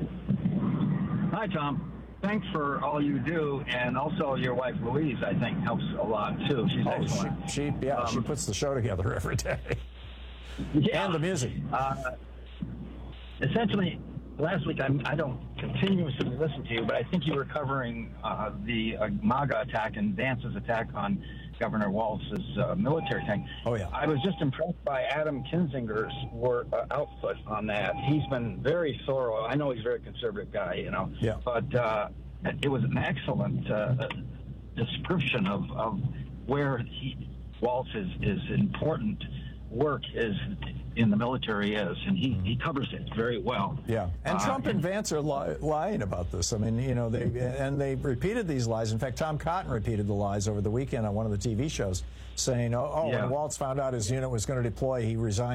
Hi, Tom. Thanks for all you do, and also your wife Louise, I think, helps a lot too. She's Oh, excellent. she, she yeah, she Um, puts the show together every day. Yeah. And the music. Uh, essentially, last week I, I don't continuously listen to you, but I think you were covering uh, the uh, MAGA attack and Vance's attack on Governor Walz's uh, military thing. Oh yeah. I was just impressed by Adam Kinzinger's work uh, output on that. He's been very thorough. I know he's a very conservative guy, you know. Yeah. But uh, it was an excellent uh, description of, of where he, Walz's is important work is in the military is, and he, he covers it very well. Yeah, and Uh, Trump and Vance are li- lying about this. I mean, you know, they and they repeated these lies. In fact, Tom Cotton repeated the lies over the weekend on one of the T V shows, saying, "Oh, oh Yeah. when Waltz found out his unit was going to deploy, he resigned."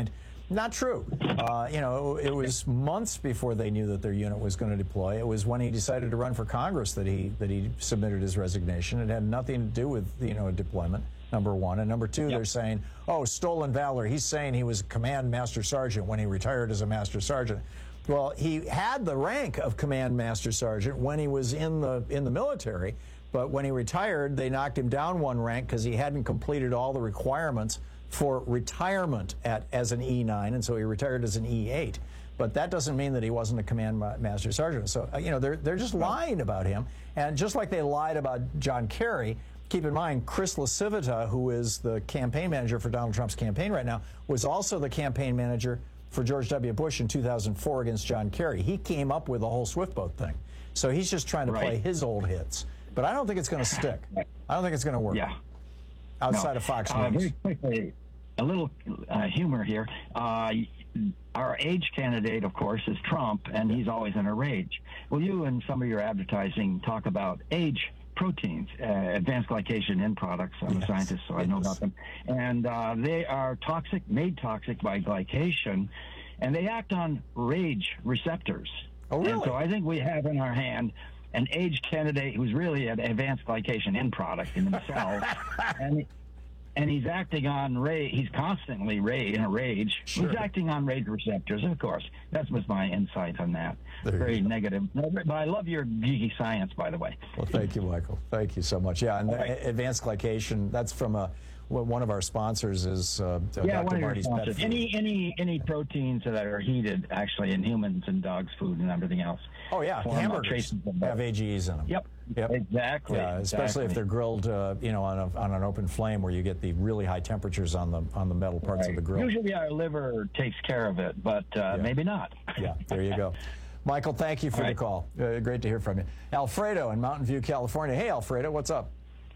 Not true. Uh, you know, it was months before they knew that their unit was going to deploy. It was when he decided to run for Congress that he that he submitted his resignation. It had nothing to do with, you know, a deployment, number one. And number two, yep. they're saying, oh, stolen valor. He's saying he was a command master sergeant when he retired as a master sergeant. Well, he had the rank of command master sergeant when he was in the in the military, but when he retired, they knocked him down one rank because he hadn't completed all the requirements for retirement at as an E nine, and so he retired as an E eight. But that doesn't mean that he wasn't a command master sergeant. So, you know, they're they're just lying about him. And just like they lied about John Kerry, keep in mind, Chris LaCivita, who is the campaign manager for Donald Trump's campaign right now, was also the campaign manager for George W. Bush in two thousand four against John Kerry. He came up with the whole Swift boat thing. So he's just trying to right. play his old hits. But I don't think it's going to stick. I don't think it's going to work. Yeah. Outside no. of Fox uh, News. Very quickly, a little uh, humor here. Uh, our age candidate, of course, is Trump, and he's always in a rage. Well, you and some of your advertising talk about age proteins, uh, advanced glycation end products. I'm yes. a scientist, so I know about them. And uh, they are toxic, made toxic by glycation, and they act on rage receptors. Oh, really? And so I think we have in our hand an age candidate who's really an advanced glycation end product in himself, and and he's acting on rage. He's constantly rage in a rage. Sure. He's acting on rage receptors, of course. That was my insight on that. There Very negative. But I love your geeky science, by the way. Well, thank you, Michael. Thank you so much. Yeah, and right. advanced glycation. That's from a. Well, one of our sponsors is uh, yeah, Doctor one Marty's of your Pet Food. Any any any proteins that are heated actually in humans and dogs' food and everything else. Oh yeah, hamburgers have A G Es in them. Yep. Yep. Exactly. Yeah, especially exactly. if they're grilled, uh, you know, on, a, on an open flame where you get the really high temperatures on the on the metal parts right. of the grill. Usually our liver takes care of it, but uh, yeah. maybe not. Yeah, there you go. Michael, thank you for right. the call. Uh, great to hear from you. Alfredo in Mountain View, California. Hey, Alfredo, what's up?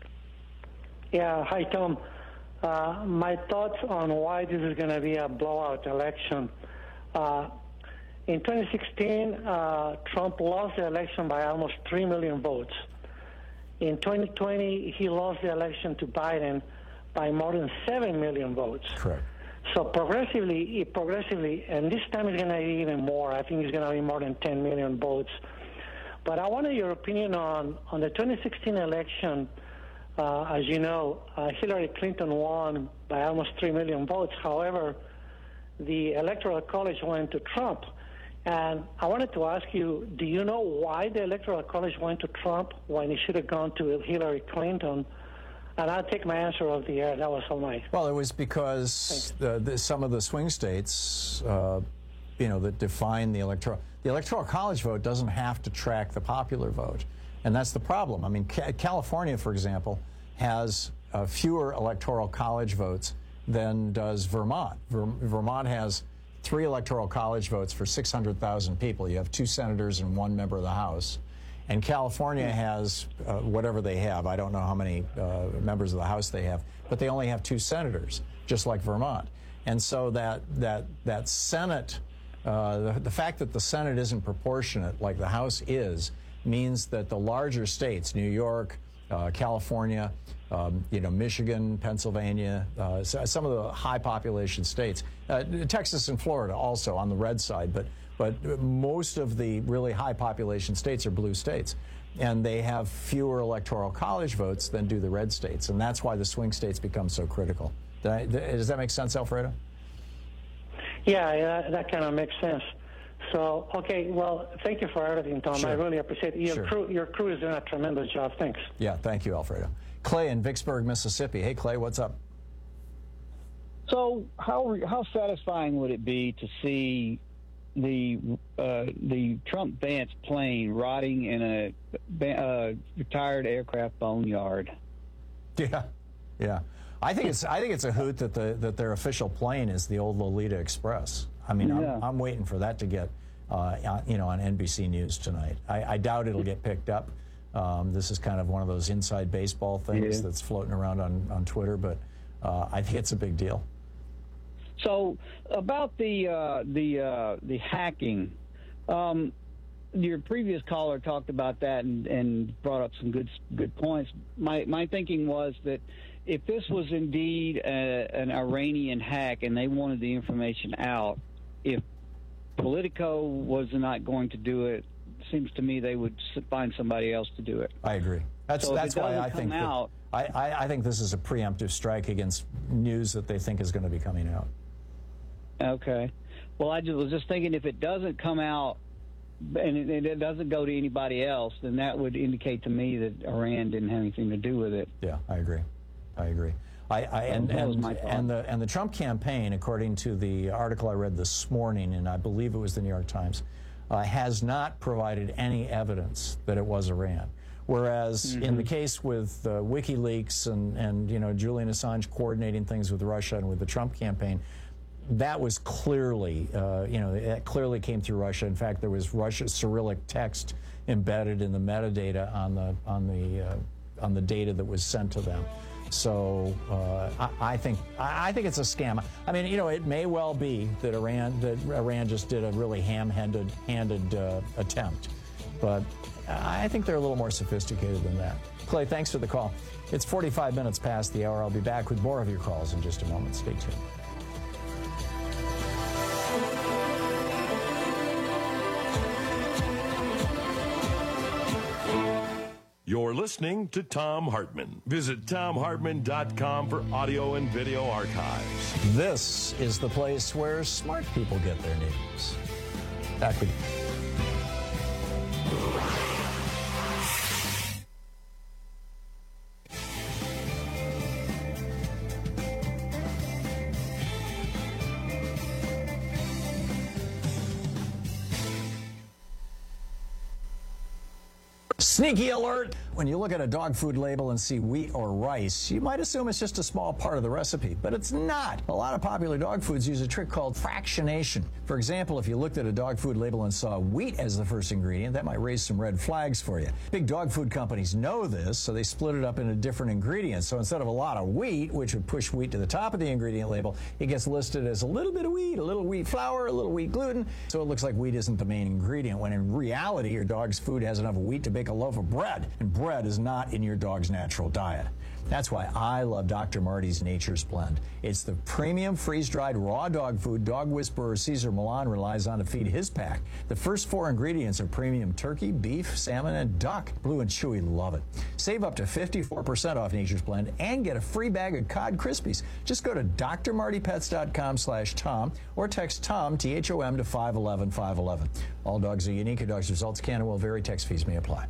Yeah, hi, Tom. Uh, my thoughts on why this is going to be a blowout election. Uh, in twenty sixteen, uh, Trump lost the election by almost three million votes. In twenty twenty, he lost the election to Biden by more than seven million votes. Correct. So progressively, progressively, and this time it's going to be even more. I think it's going to be more than ten million votes. But I wanted your opinion on, on the twenty sixteen election. Uh, as you know, uh, Hillary Clinton won by almost three million votes. However, the Electoral College went to Trump. And I wanted to ask you, do you know why the Electoral College went to Trump when it should have gone to Hillary Clinton? And I'll take my answer off the air. That was all my... Well, it was because the, the, some of the swing states, uh, you know, that define the electoral... The Electoral College vote doesn't have to track the popular vote. And that's the problem. I mean, California, for example, has uh, fewer Electoral College votes than does Vermont. Ver Vermont has three Electoral College votes for six hundred thousand people. You have two senators and one member of the House. And California has uh, whatever they have. I don't know how many uh, members of the House they have, but they only have two senators, just like Vermont. And so that, that, that Senate, uh, the, the fact that the Senate isn't proportionate like the House is, means that the larger states, New York, uh, California, um, you know, Michigan, Pennsylvania, uh, some of the high population states, uh, Texas and Florida also on the red side, but but most of the really high population states are blue states, and they have fewer Electoral College votes than do the red states, and that's why the swing states become so critical. I, does that make sense, Alfredo? Yeah, yeah, that kind of makes sense. So, okay, well, thank you for everything, Tom. Sure. I really appreciate it. Your, sure. crew, your crew is doing a tremendous job. Thanks. Yeah, thank you, Alfredo. Clay in Vicksburg, Mississippi. Hey, Clay, what's up? So how how satisfying would it be to see the uh, the Trump Vance plane rotting in a uh, retired aircraft boneyard? Yeah, yeah. I think it's I think it's a hoot that the that their official plane is the old Lolita Express. I mean, yeah. I'm, I'm waiting for that to get, uh, you know, on N B C News tonight. I, I doubt it'll get picked up. Um, this is kind of one of those inside baseball things yeah. that's floating around on, on Twitter, but uh, I think it's a big deal. So about the uh, the uh, the hacking, um, your previous caller talked about that and, and brought up some good good points. My my thinking was that if this was indeed a, an Iranian hack and they wanted the information out, if Politico was not going to do it, it seems to me they would find somebody else to do it. I agree. That's so that's why I think out, that, I, I, I think this is a preemptive strike against news that they think is going to be coming out. Okay. Well, I just was just thinking if it doesn't come out and it, it doesn't go to anybody else, then that would indicate to me that Iran didn't have anything to do with it. Yeah, I agree. I agree. I, I, and, and, and, the, and the Trump campaign, according to the article I read this morning, and I believe it was the New York Times, uh, has not provided any evidence that it was Iran. Whereas mm-hmm. in the case with uh, WikiLeaks and, and you know Julian Assange coordinating things with Russia and with the Trump campaign, that was clearly, uh, you know, it clearly came through Russia. In fact, there was Russian Cyrillic text embedded in the metadata on the on the uh, on the data that was sent to them. So uh, I, I think I think it's a scam. I mean, you know, it may well be that Iran that Iran just did a really ham-handed handed uh, attempt, but I think they're a little more sophisticated than that. Clay, thanks for the call. It's forty-five minutes past the hour. I'll be back with more of your calls in just a moment. Stay tuned. You're listening to Thom Hartmann. Visit Thom Hartmann dot com for audio and video archives. This is the place where smart people get their news. Back with you. Sneaky alert! When you look at a dog food label and see wheat or rice, you might assume it's just a small part of the recipe, but it's not. A lot of popular dog foods use a trick called fractionation. For example, if you looked at a dog food label and saw wheat as the first ingredient, that might raise some red flags for you. Big dog food companies know this, so they split it up into different ingredients. So instead of a lot of wheat, which would push wheat to the top of the ingredient label, it gets listed as a little bit of wheat, a little wheat flour, a little wheat gluten, so it looks like wheat isn't the main ingredient, when in reality, your dog's food has enough wheat to bake a loaf of bread, and bread is not in your dog's natural diet. That's why I love Doctor Marty's Nature's Blend. It's the premium freeze-dried raw dog food dog whisperer Cesar Millan relies on to feed his pack. The first four ingredients are premium turkey, beef, salmon, and duck. Blue and Chewy love it. Save up to fifty-four percent off Nature's Blend and get a free bag of Cod Krispies. Just go to D R marty pets dot com slash Tom or text Tom, T H O M, to five one one five one one. All dogs are unique. A dog's results can and will vary. Text fees may apply.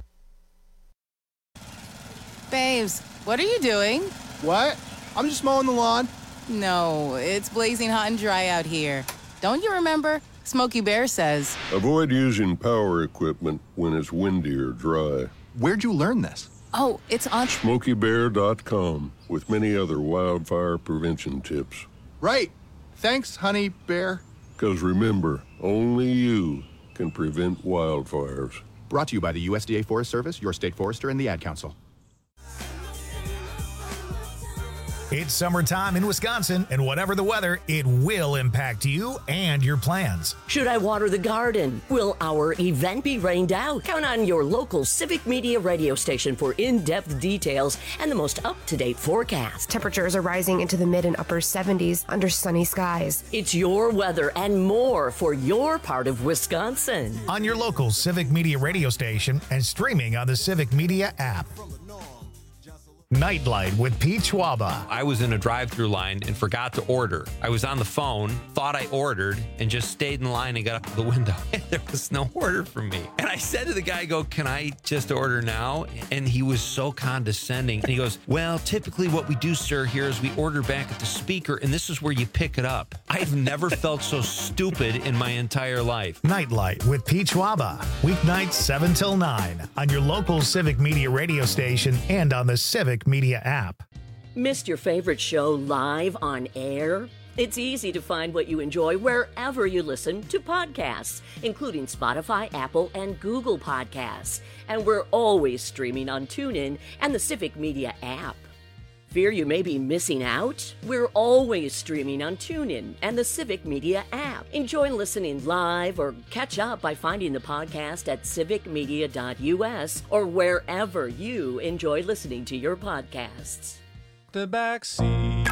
Babes, what are you doing? What? I'm just mowing the lawn. No, it's blazing hot and dry out here. Don't you remember? Smokey Bear says, avoid using power equipment when it's windy or dry. Where'd you learn this? Oh, it's on Smokey Bear dot com with many other wildfire prevention tips. Right. Thanks, honey bear. Because remember, only you can prevent wildfires. Brought to you by the U S D A Forest Service, your state forester, and the Ad Council. It's summertime in Wisconsin, and whatever the weather, it will impact you and your plans. Should I water the garden? Will our event be rained out? Count on your local Civic Media radio station for in-depth details and the most up-to-date forecast. Temperatures are rising into the mid and upper seventies under sunny skies. It's your weather and more for your part of Wisconsin. On your local Civic Media radio station and streaming on the Civic Media app. Nightlight with Pete Schwaba. I was in a drive-thru line and forgot to order. I was on the phone, thought I ordered, and just stayed in line and got up to the window. There was no order for me. And I said to the guy, I go, can I just order now? And he was so condescending. And he goes, well, typically what we do, sir, here is we order back at the speaker, and this is where you pick it up. I've never felt so stupid in my entire life. Nightlight with Pete Schwaba. Weeknights seven till nine on your local Civic Media radio station and on the Civic Media app. Missed your favorite show live on air? It's easy to find what you enjoy wherever you listen to podcasts, including Spotify, Apple, and Google Podcasts. And we're always streaming on TuneIn and the Civic Media app. Fear you may be missing out? We're always streaming on TuneIn and the Civic Media app. Enjoy listening live or catch up by finding the podcast at civic media dot U S or wherever you enjoy listening to your podcasts. the back seat.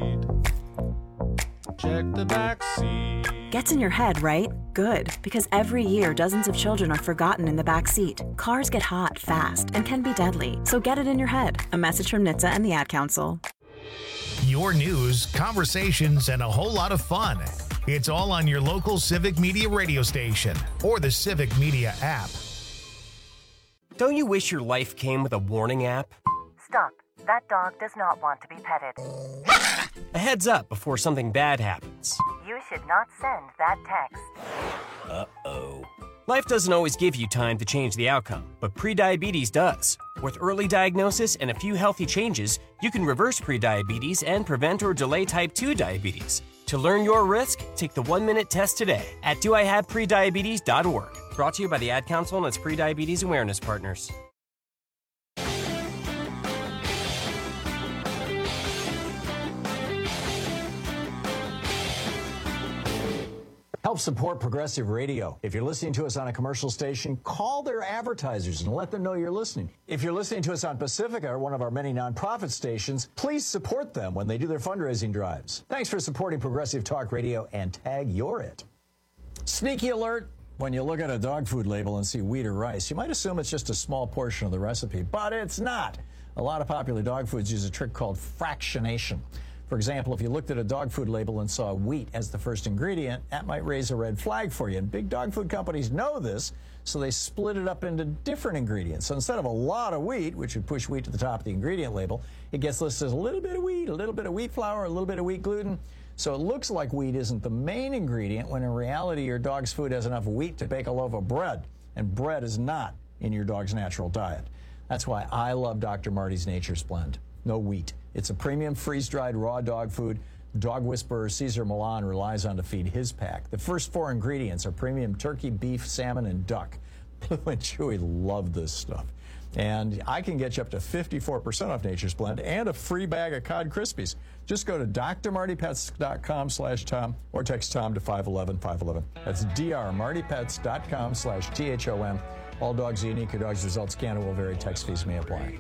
Check the back seat. Gets in your head, right? Good, because every year dozens of children are forgotten in the back seat. Cars get hot fast and can be deadly, so get it in your head. A message from N H T S A and the Ad Council. Your news, conversations, and a whole lot of fun. It's all on your local Civic Media radio station or the Civic Media app. Don't you wish your life came with a warning app? Stop. That dog does not want to be petted. A heads up before something bad happens. You should not send that text. Uh-oh. Life doesn't always give you time to change the outcome, but prediabetes does. With early diagnosis and a few healthy changes, you can reverse prediabetes and prevent or delay type two diabetes. To learn your risk, take the one-minute test today at do I have prediabetes dot org. Brought to you by the Ad Council and its Prediabetes Awareness Partners. Help support Progressive Radio. If you're listening to us on a commercial station, call their advertisers and let them know you're listening. If you're listening to us on Pacifica, one of our many nonprofit stations, please support them when they do their fundraising drives. Thanks for supporting Progressive Talk Radio and tag you're it. Sneaky alert. When you look at a dog food label and see wheat or rice, you might assume it's just a small portion of the recipe, but it's not. A lot of popular dog foods use a trick called fractionation. For example, if you looked at a dog food label and saw wheat as the first ingredient, that might raise a red flag for you. And big dog food companies know this, so they split it up into different ingredients. So instead of a lot of wheat, which would push wheat to the top of the ingredient label, it gets listed as a little bit of wheat, a little bit of wheat flour, a little bit of wheat gluten. So it looks like wheat isn't the main ingredient, when in reality your dog's food has enough wheat to bake a loaf of bread. And bread is not in your dog's natural diet. That's why I love Doctor Marty's Nature's Blend. No wheat. It's a premium freeze-dried raw dog food dog whisperer Cesar Millan relies on to feed his pack. The first four ingredients are premium turkey, beef, salmon, and duck. Blue and Chewy love this stuff. And I can get you up to fifty-four percent off Nature's Blend and a free bag of Cod Krispies. Just go to d r marty pets dot com slash Tom or text Tom to five one one five one one. That's d r marty pets dot com slash T H O M. All dogs are unique. Your dog's results can and will vary. Text fees may apply.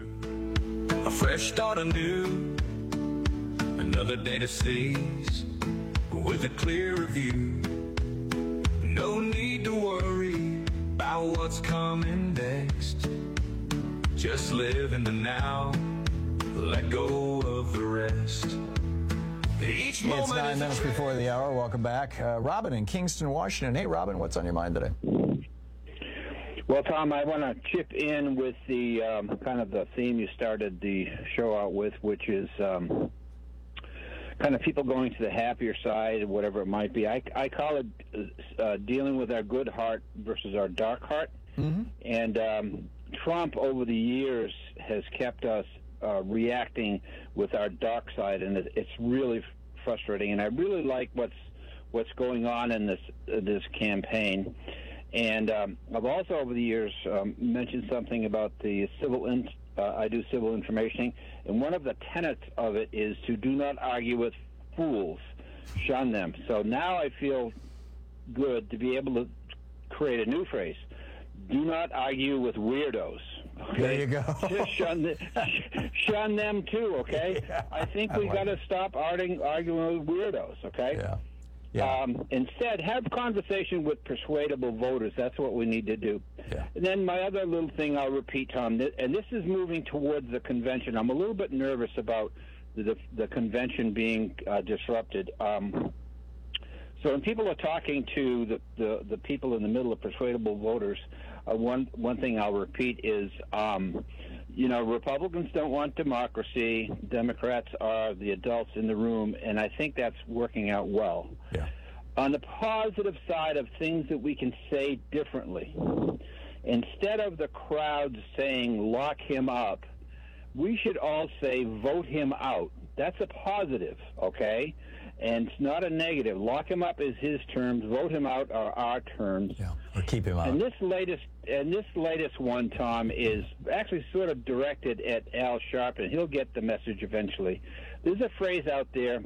A fresh start anew, another day to seize with a clearer view. No need to worry about what's coming next. Just live in the now, let go of the rest. Each moment it's nine minutes before the hour. Welcome back. Uh, Robin in Kingston, Washington. Hey, Robin, what's on your mind today? Well, Tom, I want to chip in with the um, kind of the theme you started the show out with, which is um, kind of people going to the happier side, whatever it might be. I, I call it uh, dealing with our good heart versus our dark heart. Mm-hmm. And um, Trump, over the years, has kept us uh, reacting with our dark side, and it, it's really frustrating. And I really like what's what's going on in this uh, this campaign. And um, I've also, over the years, um, mentioned something about the civil. In, uh, I do civil information, and one of the tenets of it is to do not argue with fools, shun them. So now I feel good to be able to create a new phrase: do not argue with weirdos. Okay? There you go. Just shun, the, shun them too. Okay. Yeah, I think I we've like got to stop arguing, arguing with weirdos. Okay. Yeah. Yeah. Um, instead, have conversation with persuadable voters. That's what we need to do. Yeah. And then my other little thing I'll repeat, Tom, th- and this is moving towards the convention. I'm a little bit nervous about the, the convention being uh, disrupted. Um, so when people are talking to the, the, the people in the middle of persuadable voters, uh, one, one thing I'll repeat is, um, you know, Republicans don't want democracy. Democrats are the adults in the room, and I think that's working out well. Yeah. On the positive side of things that we can say differently, instead of the crowd saying lock him up, we should all say vote him out. That's a positive, okay? And it's not a negative. Lock him up is his terms. Vote him out are our terms. Yeah, or keep him out. And this latest, and this latest one, Tom, is actually sort of directed at Al Sharpton. He'll get the message eventually. There's a phrase out there: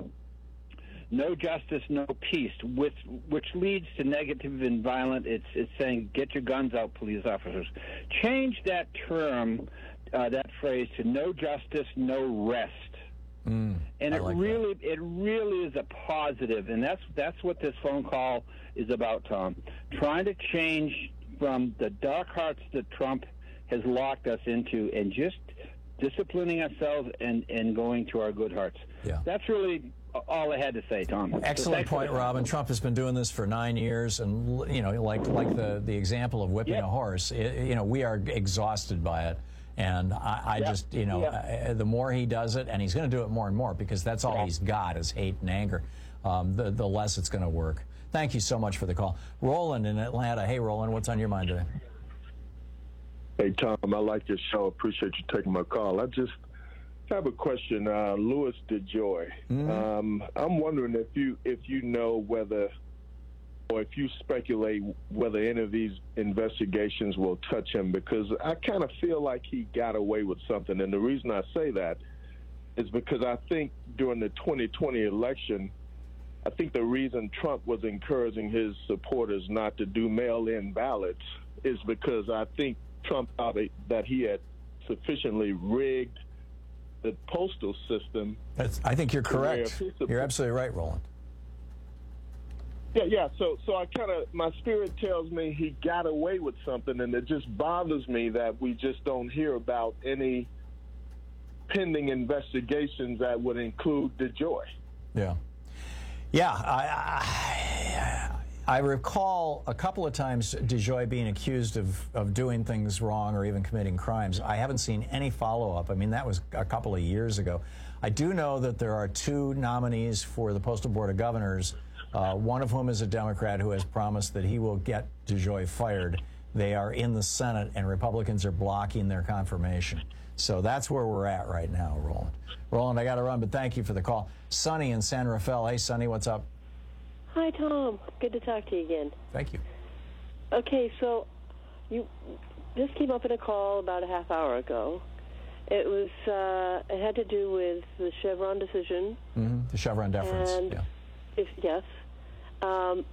"No justice, no peace," which which leads to negative and violent. It's it's saying, "Get your guns out, police officers." Change that term, uh, that phrase, to "No justice, no rest." Mm, and I it like really, it really is a positive, and that's that's what this phone call is about, Tom. Trying to change from the dark hearts that Trump has locked us into, and just disciplining ourselves and, and going to our good hearts. Yeah. That's really all I had to say, Tom. Excellent So point, Robin. Trump has been doing this for nine years, and you know, like like the the example of whipping Yep. a horse. It, you know, we are exhausted by it, and I, I Yep. just you know, Yep. uh, the more he does it, and he's going to do it more and more because that's all Yeah. he's got is hate and anger. Um, the the less it's going to work. Thank you so much for the call, Roland in Atlanta. Hey, Roland, what's on your mind today? Hey, Tom, I like your show. Appreciate you taking my call. I just have a question. Uh, Louis DeJoy. Mm-hmm. Um, I'm wondering if you if you know whether, or if you speculate whether any of these investigations will touch him, because I kind of feel like he got away with something. And the reason I say that is because I think during the twenty twenty election, I think the reason Trump was encouraging his supporters not to do mail-in ballots is because I think Trump thought that he had sufficiently rigged the postal system. That's, I think you're to where correct. if his You're absolutely right, Roland. Yeah, yeah. So, so I kind of, my spirit tells me he got away with something, and it just bothers me that we just don't hear about any pending investigations that would include DeJoy. Yeah. Yeah, I, I, I recall a couple of times DeJoy being accused of, of doing things wrong or even committing crimes. I haven't seen any follow-up. I mean, that was a couple of years ago. I do know that there are two nominees for the Postal Board of Governors, uh, one of whom is a Democrat who has promised that he will get DeJoy fired. They are in the Senate, and Republicans are blocking their confirmation. So that's where we're at right now, Roland. Roland, I got to run, but thank you for the call. Sonny in San Rafael. Hey, Sonny, what's up? Hi, Tom. Good to talk to you again. Thank you. Okay, so you this came up in a call about a half hour ago. It was uh, it had to do with the Chevron decision. Mm-hmm. The Chevron deference. And yeah. if yes, um,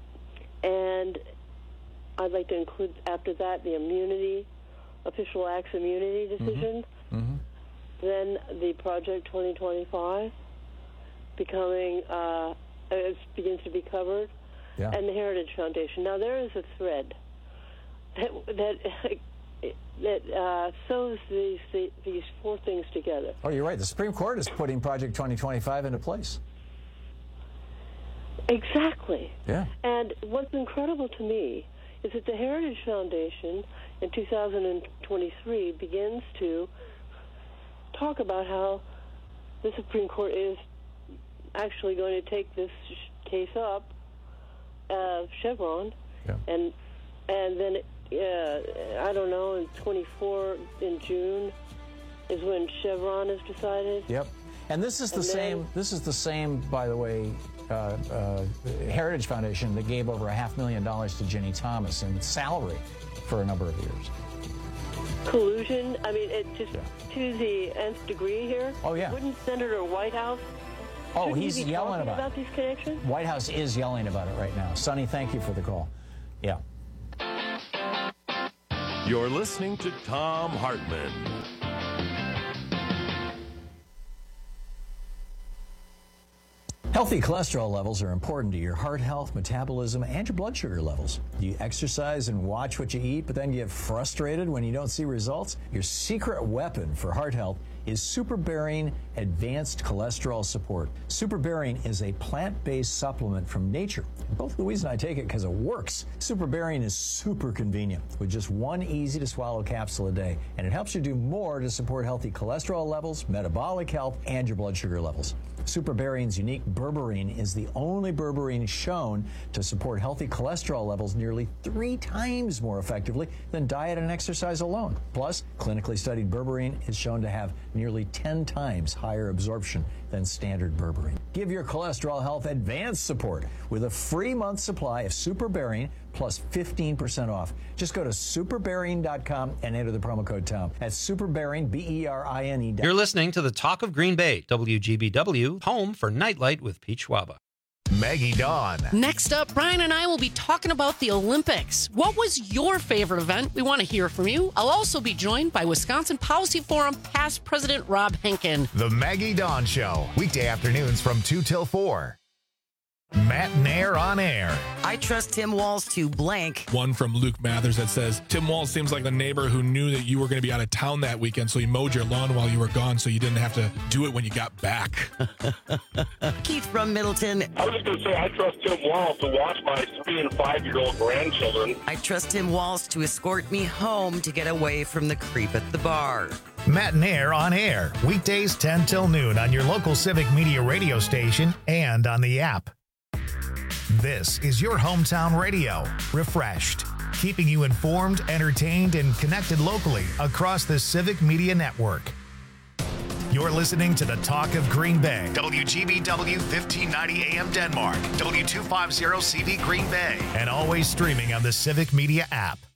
and I'd like to include after that the immunity, official acts immunity decision. Mm-hmm. Mm-hmm. Then the Project twenty twenty-five becoming. Uh, It begins to be covered, yeah. and the Heritage Foundation. Now there is a thread that that that uh, sews these these four things together. Oh, you're right. The Supreme Court is putting Project twenty twenty-five into place. Exactly. Yeah. And what's incredible to me is that the Heritage Foundation in two thousand twenty-three begins to talk about how the Supreme Court is actually going to take this case up, uh, Chevron, yeah. and and then uh, I don't know, in twenty-four in June is when Chevron is decided. Yep, and this is the And same. then- This is the same, by the way. Uh, uh, Heritage Foundation that gave over a half million dollars to Ginny Thomas in salary for a number of years. Collusion. I mean, it just to the nth degree here. Oh, yeah. Wouldn't Senator Whitehouse? Oh, shouldn't he he's be yelling talking about about it. these connections. White House is yelling about it right now. Sonny, thank you for the call. Yeah. You're listening to Thom Hartmann. Healthy cholesterol levels are important to your heart health, metabolism, and your blood sugar levels. Do you exercise and watch what you eat, but then get frustrated when you don't see results? Your secret weapon for heart health is SuperBarian Advanced Cholesterol Support. SuperBarian is a plant-based supplement from nature. Both Louise and I take it because it works. SuperBarian is super convenient with just one easy-to-swallow capsule a day, and it helps you do more to support healthy cholesterol levels, metabolic health, and your blood sugar levels. SuperBarian's unique berberine is the only berberine shown to support healthy cholesterol levels nearly three times more effectively than diet and exercise alone. Plus, clinically studied berberine is shown to have nearly ten times higher absorption than standard berberine. Give your cholesterol health advanced support with a free month supply of SuperBarian plus fifteen percent off. Just go to superbarian dot com and enter the promo code Tom. That's SuperBarian, B E R I N E. You're listening to the Talk of Green Bay, W G B W, home for Nightlight with Pete Schwaba. Maggie Dawn. Next up, Brian and I will be talking about the Olympics. What was your favorite event? We want to hear from you. I'll also be joined by Wisconsin Policy Forum past President Rob Henkin. The Maggie Dawn Show, weekday afternoons from two till four. Matt Nair on air. I trust Tim Walz to blank. One from Luke Mathers that says, Tim Walz seems like the neighbor who knew that you were going to be out of town that weekend, so he mowed your lawn while you were gone so you didn't have to do it when you got back. Keith from Middleton. I was just going to say, I trust Tim Walz to watch my three and five-year-old grandchildren. I trust Tim Walz to escort me home to get away from the creep at the bar. Matt Nair on air, weekdays ten till noon on your local Civic Media radio station and on the app. This is your hometown radio, refreshed, keeping you informed, entertained, and connected locally across the Civic Media Network. You're listening to the Talk of Green Bay, W G B W fifteen ninety A M Denmark, W two fifty C V Green Bay, and always streaming on the Civic Media app.